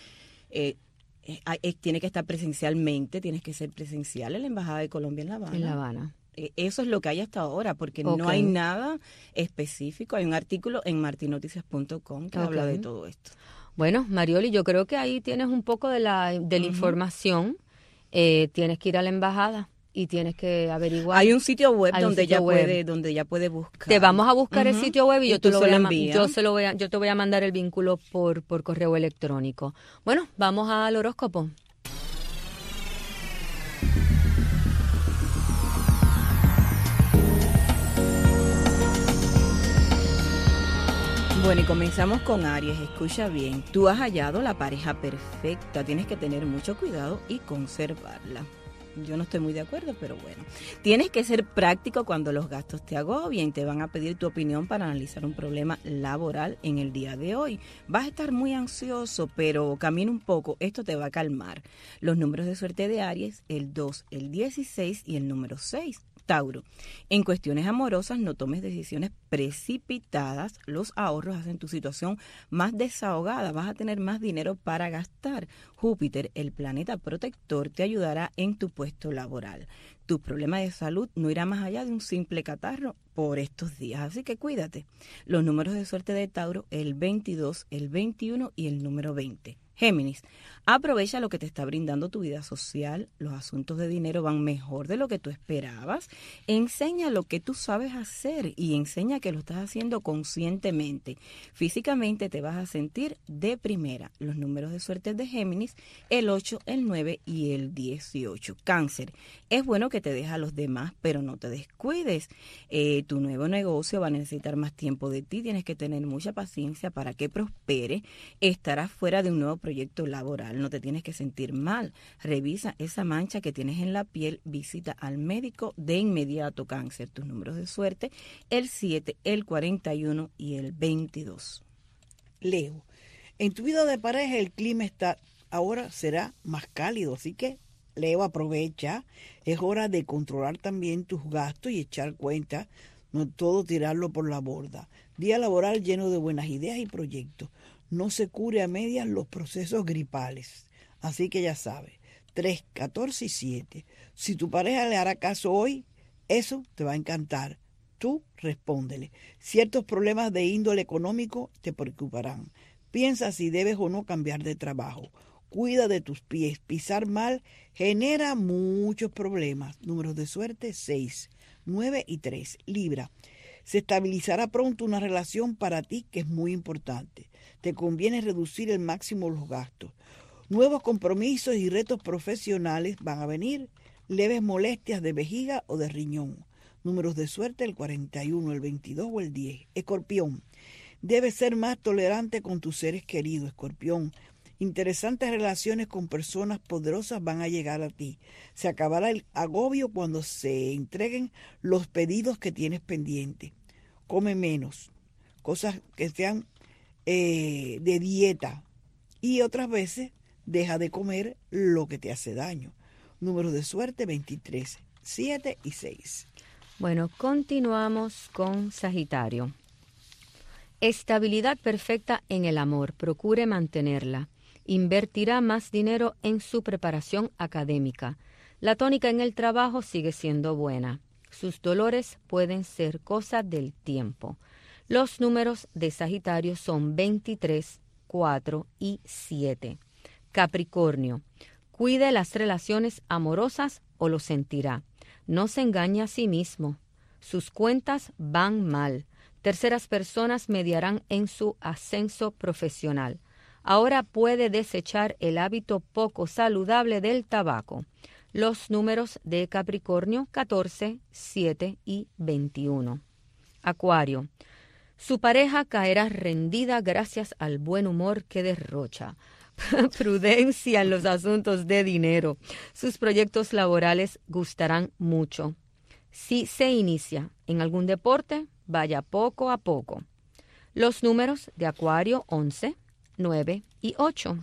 tiene que estar presencialmente, tienes que ser presencial en la Embajada de Colombia en La Habana. En La Habana. Eso es lo que hay hasta ahora, porque no hay nada específico. Hay un artículo en martinoticias.com que habla de todo esto. Bueno, Marioli, yo creo que ahí tienes un poco de la información. Tienes que ir a la embajada y tienes que averiguar. Hay un sitio web donde ella puede buscar. Te vamos a buscar el sitio web y yo te voy a mandar el vínculo por correo electrónico. Bueno, vamos al horóscopo. Bueno, y comenzamos con Aries. Escucha bien. Tú has hallado la pareja perfecta. Tienes que tener mucho cuidado y conservarla. Yo no estoy muy de acuerdo, pero bueno. Tienes que ser práctico cuando los gastos te agobien. Te van a pedir tu opinión para analizar un problema laboral en el día de hoy. Vas a estar muy ansioso, pero camina un poco. Esto te va a calmar. Los números de suerte de Aries, el 2, el 16 y el número 6. Tauro, en cuestiones amorosas no tomes decisiones precipitadas, los ahorros hacen tu situación más desahogada, vas a tener más dinero para gastar. Júpiter, el planeta protector, te ayudará en tu puesto laboral. Tu problema de salud no irá más allá de un simple catarro por estos días, así que cuídate. Los números de suerte de Tauro, el 22, el 21 y el número 20. Géminis, aprovecha lo que te está brindando tu vida social, los asuntos de dinero van mejor de lo que tú esperabas, enseña lo que tú sabes hacer y enseña que lo estás haciendo conscientemente. Físicamente te vas a sentir de primera. Los números de suerte de Géminis, el 8, el 9 y el 18. Cáncer, es bueno que te dejes a los demás, pero no te descuides. Tu nuevo negocio va a necesitar más tiempo de ti, tienes que tener mucha paciencia para que prospere. Estarás fuera de un nuevo proyecto laboral, no te tienes que sentir mal. Revisa esa mancha que tienes en la piel, visita al médico de inmediato. Cáncer, tus números de suerte, el 7, el 41 y el 22. Leo, en tu vida de pareja el clima ahora será más cálido, así que Leo, aprovecha, es hora de controlar también tus gastos y echar cuenta, no todo tirarlo por la borda. Día laboral lleno de buenas ideas y proyectos. No se cure a medias los procesos gripales. Así que ya sabes, 3, 14 y 7. Si tu pareja le hará caso hoy, eso te va a encantar. Tú respóndele. Ciertos problemas de índole económico te preocuparán. Piensa si debes o no cambiar de trabajo. Cuida de tus pies. Pisar mal genera muchos problemas. Números de suerte, 6, 9 y 3. Libra. Se estabilizará pronto una relación para ti que es muy importante. Te conviene reducir al máximo los gastos. Nuevos compromisos y retos profesionales van a venir. Leves molestias de vejiga o de riñón. Números de suerte, el 41, el 22 o el 10. Escorpión. Debes ser más tolerante con tus seres queridos, Escorpión. Interesantes relaciones con personas poderosas van a llegar a ti. Se acabará el agobio cuando se entreguen los pedidos que tienes pendientes. Come menos, cosas que sean de dieta. Y otras veces deja de comer lo que te hace daño. Números de suerte, 23, 7 y 6. Bueno, continuamos con Sagitario. Estabilidad perfecta en el amor. Procure mantenerla. Invertirá más dinero en su preparación académica. La tónica en el trabajo sigue siendo buena. Sus dolores pueden ser cosa del tiempo. Los números de Sagitario son 23, 4 y 7. Capricornio. Cuide las relaciones amorosas o lo sentirá. No se engañe a sí mismo. Sus cuentas van mal. Terceras personas mediarán en su ascenso profesional. Ahora puede desechar el hábito poco saludable del tabaco. Los números de Capricornio, 14, 7 y 21. Acuario. Su pareja caerá rendida gracias al buen humor que derrocha. Prudencia en los asuntos de dinero. Sus proyectos laborales gustarán mucho. Si se inicia en algún deporte, vaya poco a poco. Los números de Acuario, 11, 9 y 8.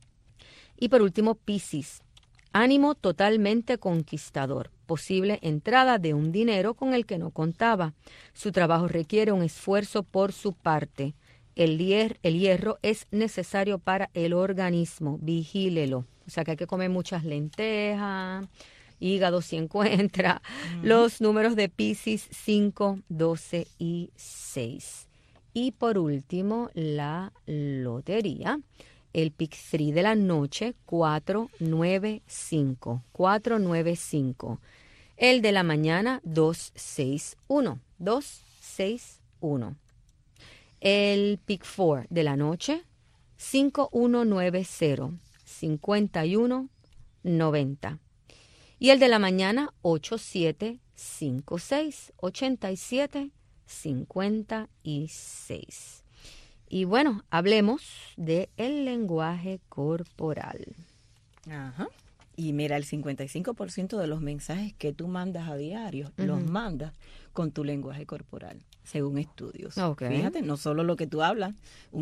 Y por último, Piscis. Ánimo totalmente conquistador. Posible entrada de un dinero con el que no contaba. Su trabajo requiere un esfuerzo por su parte. El hierro es necesario para el organismo. Vigílelo. O sea que hay que comer muchas lentejas, hígado si encuentra. Los números de Piscis, 5, 12 y 6. Y por último, la lotería. El pick 3 de la noche, 495. 495. El de la mañana, 261. 261. El pick 4 de la noche, 5190. 5190. Y el de la mañana, 8756. 8756. Y bueno, hablemos del lenguaje corporal. Ajá. Y mira, el 55% de los mensajes que tú mandas a diario, los mandas con tu lenguaje corporal, según estudios. Okay. Fíjate, no solo lo que tú hablas, un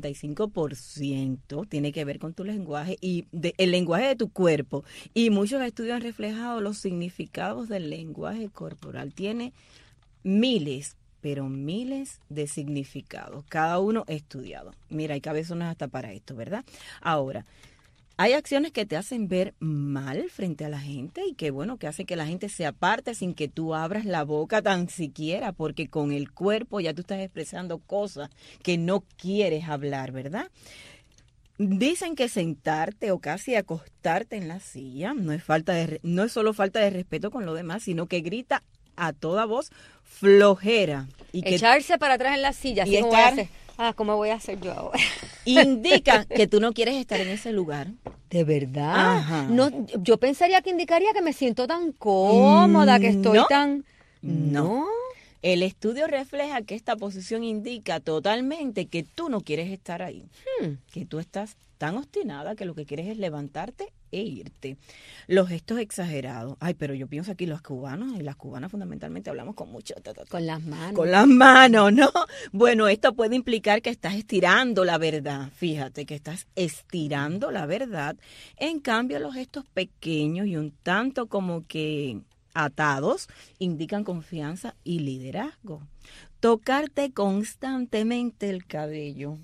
55% tiene que ver con tu lenguaje y el lenguaje de tu cuerpo. Y muchos estudios han reflejado los significados del lenguaje corporal. Tiene miles, pero miles de significados, cada uno estudiado. Mira, hay cabezones hasta para esto, ¿verdad? Ahora, hay acciones que te hacen ver mal frente a la gente y que, bueno, que hace que la gente se aparte sin que tú abras la boca tan siquiera, porque con el cuerpo ya tú estás expresando cosas que no quieres hablar, ¿verdad? Dicen que sentarte o casi acostarte en la silla no es solo falta de respeto con lo demás, sino que grita a toda voz flojera. Y que echarse para atrás en la silla, y así como voy a hacer. ¿Cómo voy a hacer yo ahora? Indica que tú no quieres estar en ese lugar. ¿De verdad? Ajá. No, yo pensaría que indicaría que me siento tan cómoda, que estoy tan... No. El estudio refleja que esta posición indica totalmente que tú no quieres estar ahí. Que tú estás tan obstinada que lo que quieres es levantarte e irte. Los gestos exagerados. Ay, pero yo pienso aquí los cubanos, y las cubanas fundamentalmente hablamos con mucho... Con las manos. Con las manos, ¿no? Bueno, esto puede implicar que estás estirando la verdad. Fíjate que estás estirando la verdad. En cambio, los gestos pequeños y un tanto como que atados indican confianza y liderazgo. Tocarte constantemente el cabello.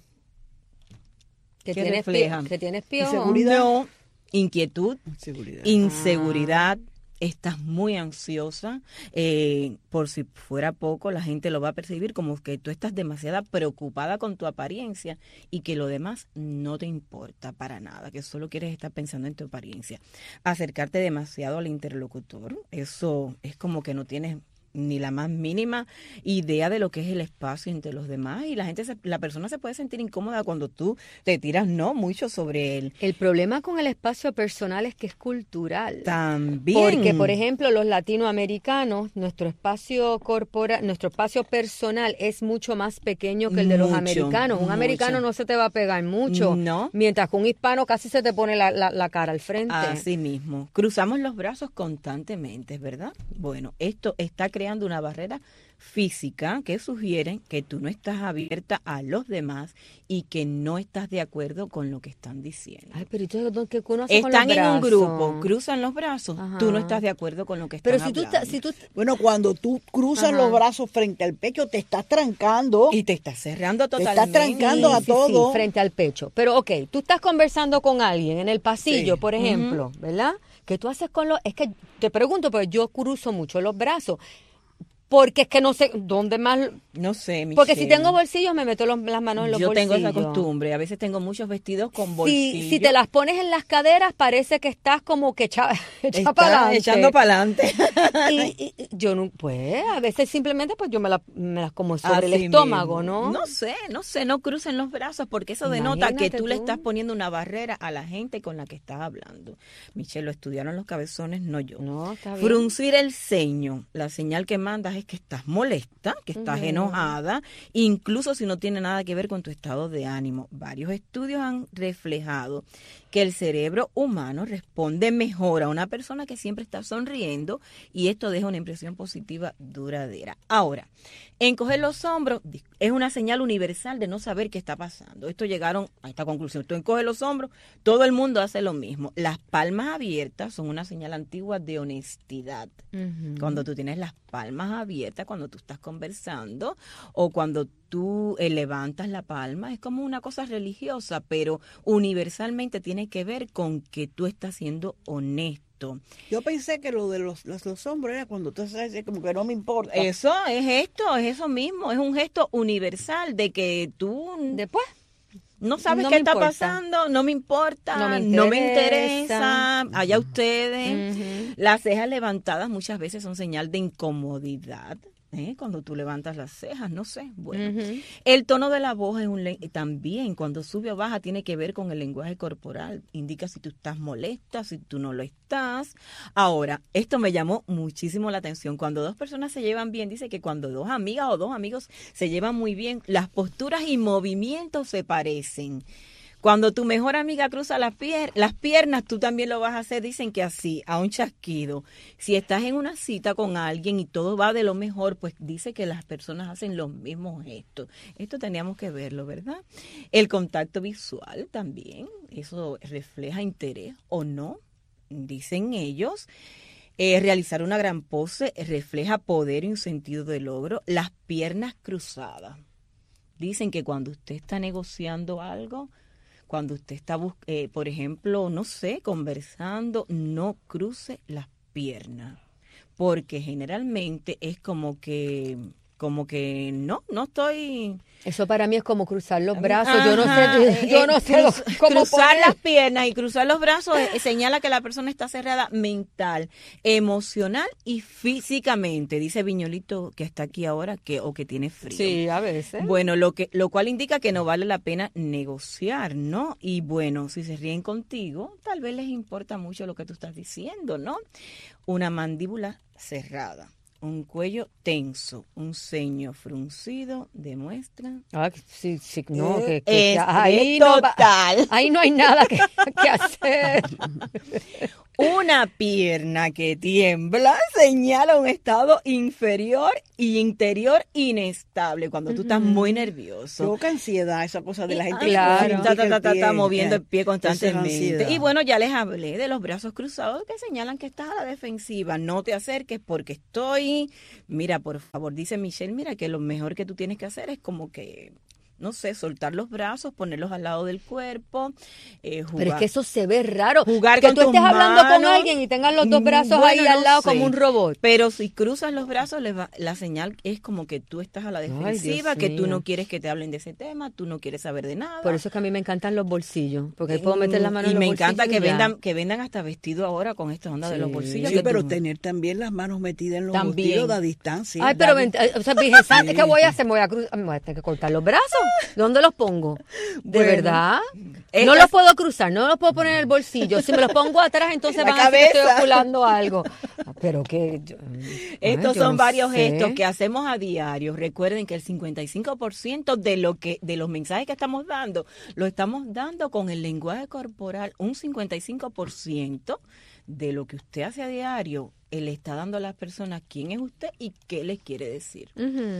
Que ¿Qué tienes refleja? Que tienes piojo. Inseguridad. No, inquietud, Inseguridad. inseguridad. Estás muy ansiosa, por si fuera poco, la gente lo va a percibir como que tú estás demasiado preocupada con tu apariencia y que lo demás no te importa para nada, que solo quieres estar pensando en tu apariencia. Acercarte demasiado al interlocutor, eso es como que no tienes ni la más mínima idea de lo que es el espacio entre los demás y la persona se puede sentir incómoda cuando tú te tiras mucho sobre él. El problema con el espacio personal es que es cultural. También. Porque, por ejemplo, los latinoamericanos, nuestro espacio personal es mucho más pequeño que el de los americanos. Un americano no se te va a pegar mucho. No. Mientras que un hispano casi se te pone la cara al frente. Así mismo. Cruzamos los brazos constantemente, ¿verdad? Bueno, esto está creando una barrera física que sugiere que tú no estás abierta a los demás y que no estás de acuerdo con lo que están diciendo. Ay, pero entonces, ¿qué uno hace con Están los en un brazos? grupo, cruzan los brazos, Ajá. tú no estás de acuerdo con lo que están hablando. Bueno, cuando tú cruzas los brazos frente al pecho, te estás trancando. Y te estás cerrando Te totalmente. estás trancando a todo. Sí, frente al pecho. Pero, ok, tú estás conversando con alguien en el pasillo, por ejemplo, ¿verdad? ¿Qué tú haces con los...? Es que te pregunto, pero yo cruzo mucho los brazos. Porque es que no sé dónde más... No sé, Michelle. Porque si tengo bolsillos me meto las manos en los bolsillos. Yo tengo esa costumbre. A veces tengo muchos vestidos con bolsillos. Si te las pones en las caderas parece que estás como que echa para adelante. Echando para adelante. Y yo no... Pues a veces simplemente pues yo me las como sobre el Así estómago, mismo. ¿no? No sé, no crucen los brazos porque eso denota que Imagínate tú le tú. estás poniendo una barrera a la gente con la que estás hablando. Michelle, lo estudiaron los cabezones, no yo. No, está bien. Fruncir el ceño, la señal que mandas es que estás molesta, que estás enojada, incluso si no tiene nada que ver con tu estado de ánimo. Varios estudios han reflejado que el cerebro humano responde mejor a una persona que siempre está sonriendo y esto deja una impresión positiva duradera. Ahora, encoger los hombros es una señal universal de no saber qué está pasando. Esto llegaron a esta conclusión. Tú encoges los hombros, todo el mundo hace lo mismo. Las palmas abiertas son una señal antigua de honestidad. Cuando tú tienes las palmas abiertas, cuando tú estás conversando o cuando tú levantas la palma, es como una cosa religiosa, pero universalmente tiene que ver con que tú estás siendo honesto. Yo pensé que lo de los hombros era cuando tú sabes como que no me importa. Eso es eso mismo, es un gesto universal de que tú después no sabes no qué me está importa. pasando, no me importa, No me interesa. allá ustedes. Las cejas levantadas muchas veces son señal de incomodidad. Cuando tú levantas las cejas, no sé. Bueno, el tono de la voz es también cuando sube o baja tiene que ver con el lenguaje corporal. Indica si tú estás molesta, si tú no lo estás. Ahora, esto me llamó muchísimo la atención. Cuando dos personas se llevan bien, dice que cuando dos amigas o dos amigos se llevan muy bien, las posturas y movimientos se parecen. Cuando tu mejor amiga cruza las piernas, tú también lo vas a hacer, dicen que así, a un chasquido. Si estás en una cita con alguien y todo va de lo mejor, pues dice que las personas hacen los mismos gestos. Esto teníamos que verlo, ¿verdad? El contacto visual también, eso refleja interés o no, dicen ellos. Realizar una gran pose refleja poder y un sentido de logro. Las piernas cruzadas. Dicen que cuando usted está negociando algo, cuando usted está, por ejemplo, no sé, conversando, no cruce las piernas. Porque generalmente es como que no estoy... Eso para mí es como cruzar los brazos. Ajá, yo no sé cómo cruzar poner. las piernas y cruzar los brazos señala que la persona está cerrada mental, emocional y físicamente. Dice Viñolito, que está aquí ahora, o que tiene frío. Sí, a veces. Bueno, lo cual indica que no vale la pena negociar, ¿no? Y bueno, si se ríen contigo, tal vez les importa mucho lo que tú estás diciendo, ¿no? Una mandíbula cerrada. Un cuello tenso, un ceño fruncido demuestra. Sí, no, ahí total. Ahí no hay nada que hacer. Una pierna que tiembla señala un estado inferior y interior inestable cuando tú estás muy nervioso. Provoca ansiedad, esa cosa de la gente claro, que está moviendo el pie constantemente. ansiedad. Y bueno, ya les hablé de los brazos cruzados que señalan que estás a la defensiva. No te acerques porque estoy... Mira, por favor, dice Michelle, mira que lo mejor que tú tienes que hacer es como que... no sé, soltar los brazos, ponerlos al lado del cuerpo, jugar. Pero es que eso se ve raro. Jugar que con tú estés tus hablando con manos. alguien y tengas los dos brazos ahí al lado como un robot. Pero si cruzas los brazos, la señal es como que tú estás a la defensiva, que tú no quieres que te hablen de ese tema, tú no quieres saber de nada. Por eso es que a mí me encantan los bolsillos, porque ahí puedo meter la mano en los bolsillos. Y me encanta que vendan hasta vestido ahora con esta onda de los bolsillos. Sí, pero tener también las manos metidas en los bolsillos a distancia. Ay, pero Virgen Santa, ¿qué voy a hacer? Me voy a tener que cortar los brazos. ¿Dónde los pongo? ¿De verdad? No los puedo cruzar, no los puedo poner en el bolsillo. Si me los pongo atrás, entonces van a decir que estoy oculando algo. Pero que... Estos son varios gestos que hacemos a diario. Recuerden que el 55% de los mensajes que estamos dando, lo estamos dando con el lenguaje corporal. Un 55% de lo que usted hace a diario, él le está dando a las personas quién es usted y qué les quiere decir.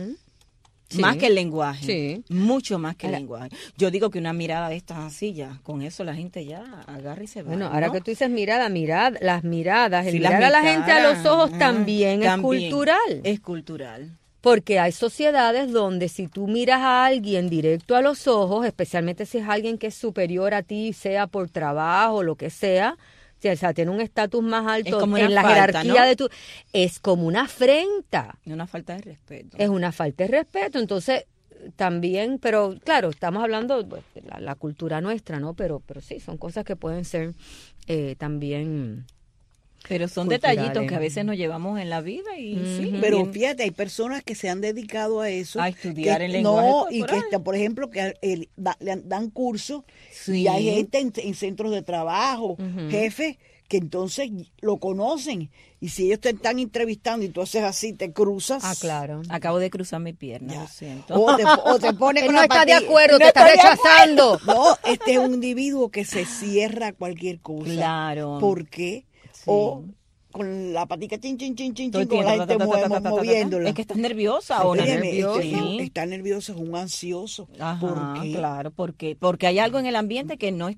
Sí. Más que el lenguaje, sí. Mucho más que el lenguaje. Yo digo que una mirada de estas así ya, con eso la gente ya agarra y se va. Bueno, ahora ¿no? que tú dices las miradas, el Sí, mirar a la gente a los ojos también es cultural. Es cultural. Porque hay sociedades donde si tú miras a alguien directo a los ojos, especialmente si es alguien que es superior a ti, sea por trabajo o lo que sea, o sea, tiene un estatus más alto en la jerarquía, ¿no? Es como una afrenta. Es una falta de respeto. Es una falta de respeto. Entonces, también, pero claro, estamos hablando de la cultura nuestra, ¿no? Pero sí, son cosas que pueden ser también... Pero son detallitos que a veces nos llevamos en la vida y sí. Pero fíjate, hay personas que se han dedicado a eso. A estudiar el lenguaje corporal. Y que, por ejemplo, que le dan cursos y hay gente en centros de trabajo, jefes, que entonces lo conocen. Y si ellos te están entrevistando y tú haces así, te cruzas. Ah, claro. Acabo de cruzar mi pierna, lo siento. O te pone con no la está de patilla. acuerdo, te está rechazando. No, este es un individuo que se cierra a cualquier cosa. Claro. ¿Por qué? Sí. O con la patica chin, con la gente moviéndola. Es que estás nerviosa o nerviosa. Está nervioso, es un ansioso. Ajá, ¿por qué? Claro, porque hay algo en el ambiente que no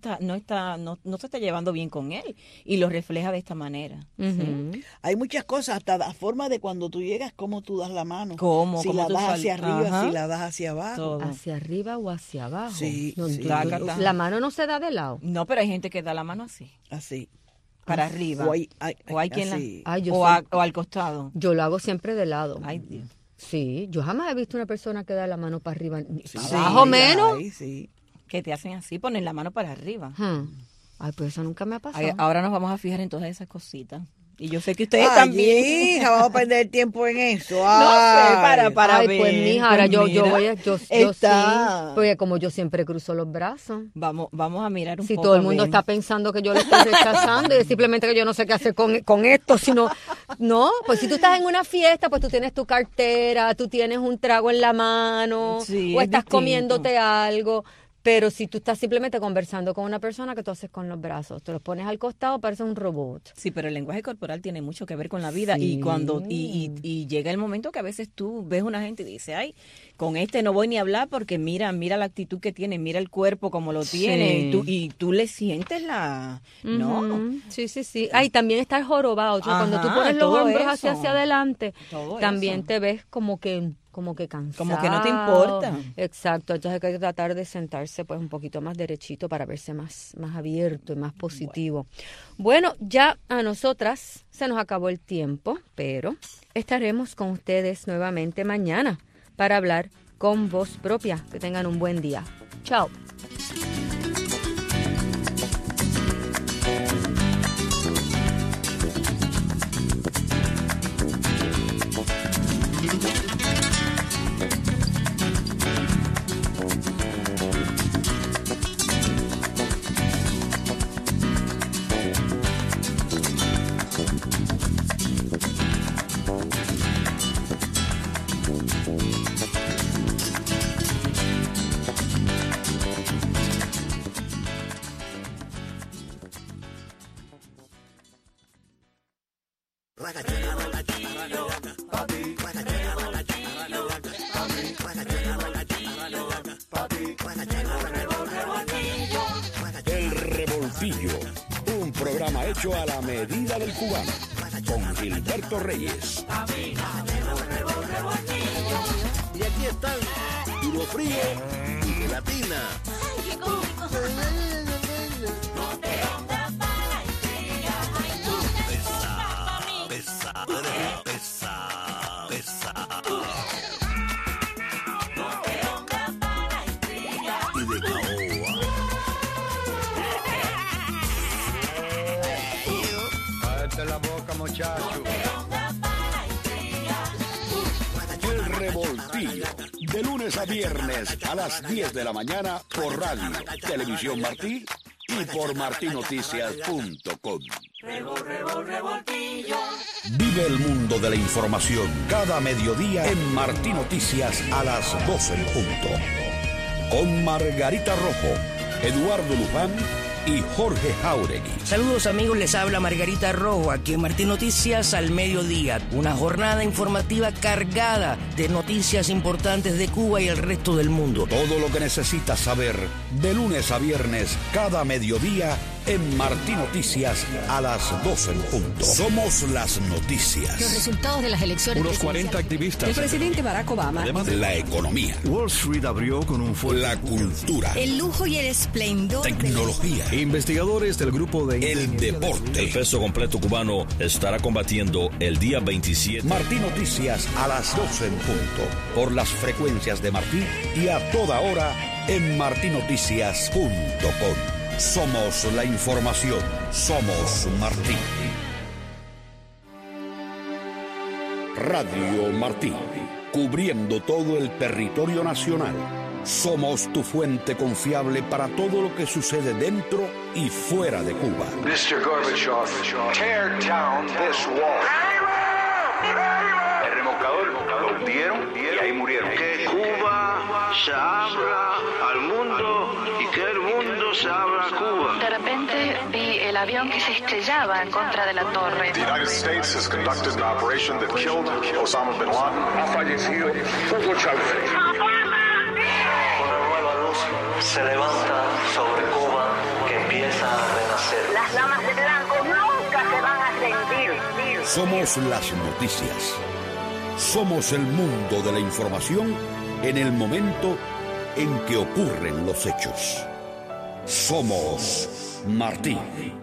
se está llevando bien con él y lo refleja de esta manera. ¿Sí? Hay muchas cosas, hasta la forma de cuando tú llegas, cómo tú das la mano. Si la das hacia arriba, Ajá. si la das hacia abajo. Todo. Hacia arriba o hacia abajo. Sí, La mano no se da de lado. No, pero hay gente que da la mano así. Así. Para arriba. O hay quien o al costado. Yo lo hago siempre de lado. Ay, Dios. Sí, yo jamás he visto una persona que da la mano para arriba, Sí, más o menos. Sí. Que te hacen así, ponen la mano para arriba. Ay, pues eso nunca me ha pasado. Ahora nos vamos a fijar en todas esas cositas. Y yo sé que ustedes Ay, también. Hija, vamos a perder tiempo en eso. No sé, para Ay, ver. pues mija, ahora yo sí, está. porque como yo siempre cruzo los brazos. Vamos a mirar un si poco. todo el mundo está pensando que yo lo estoy rechazando y es simplemente que yo no sé qué hacer con esto, sino, no, pues si tú estás en una fiesta, pues tú tienes tu cartera, tú tienes un trago en la mano, Sí, o es estás distinto. comiéndote algo. Pero si tú estás simplemente conversando con una persona, ¿qué tú haces con los brazos? Te los pones al costado, parece un robot. Sí, pero el lenguaje corporal tiene mucho que ver con la vida. Sí. Y cuando y llega el momento que a veces tú ves una gente y dices, ay, con este no voy ni a hablar porque mira la actitud que tiene, mira el cuerpo como lo tiene, y tú le sientes la... ¿no? Sí. Ay, también está el jorobado. O sea, cuando tú pones los hombros hacia adelante, también te ves como que cansado. Como que no te importa. Exacto, entonces hay que tratar de sentarse pues un poquito más derechito para verse más abierto y más positivo. Bueno, ya a nosotras se nos acabó el tiempo, pero estaremos con ustedes nuevamente mañana para hablar con voz propia. Que tengan un buen día. Chao. El Revoltillo, un programa hecho a la medida del cubano, con Gilberto Reyes. Y aquí están, Duro Frío y Gelatina. La boca, muchacho. El Revoltillo, de lunes a viernes a las 10 de la mañana por Radio, Televisión Martí y por martinoticias.com. Vive el mundo de la información cada mediodía en Martí Noticias a las 12 en punto. Con Margarita Rojo, Eduardo Luján y Jorge Jauregui. Saludos amigos, les habla Margarita Rojo, aquí en Martín Noticias al mediodía. Una jornada informativa cargada de noticias importantes de Cuba y el resto del mundo. Todo lo que necesitas saber de lunes a viernes cada mediodía en Martí Noticias a las 12 en punto. Somos las noticias. Los resultados de las elecciones. Unos 40 activistas. El presidente Barack Obama. Además de la economía. Wall Street abrió con un fuerte. La cultura. El lujo y el esplendor. Tecnología. Investigadores del grupo de... El deporte. El peso completo cubano estará combatiendo el día 27. Martí Noticias a las 12 en punto. Por las frecuencias de Martí y a toda hora en martinoticias.com. Somos la información. Somos Martí. Radio Martí. Cubriendo todo el territorio nacional. Somos tu fuente confiable para todo lo que sucede dentro y fuera de Cuba. Mr. Gorbachev, tear down this wall. El remolcador lo hundieron y ahí murieron. Que Cuba se abra al mundo y que el mundo se abra a Cuba. De repente vi el avión que se estrellaba en contra de la torre. The United States has conducted an operation that killed Osama bin Laden. Ha fallecido Hugo Chávez. Una nueva luz se levanta sobre Cuba que empieza a renacer. Las damas de blanco nunca se van a rendir. Somos las noticias. Somos el mundo de la información en el momento en que ocurren los hechos. Somos Martí.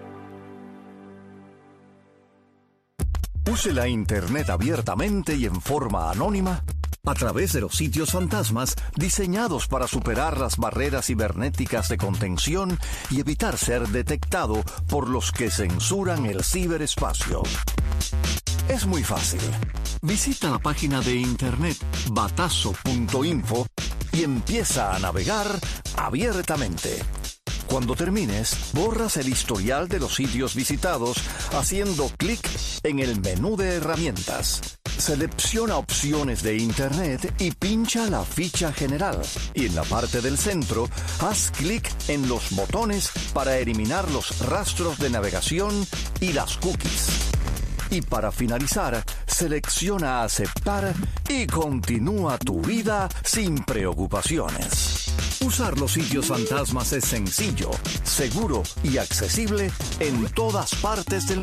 Use la Internet abiertamente y en forma anónima a través de los sitios fantasmas diseñados para superar las barreras cibernéticas de contención y evitar ser detectado por los que censuran el ciberespacio. Es muy fácil. Visita la página de internet batazo.info y empieza a navegar abiertamente. Cuando termines, borras el historial de los sitios visitados haciendo clic en el menú de herramientas. Selecciona opciones de Internet y pincha la ficha general. Y en la parte del centro, haz clic en los botones para eliminar los rastros de navegación y las cookies. Y para finalizar, selecciona Aceptar y continúa tu vida sin preocupaciones. Usar los sitios fantasmas es sencillo, seguro y accesible en todas partes del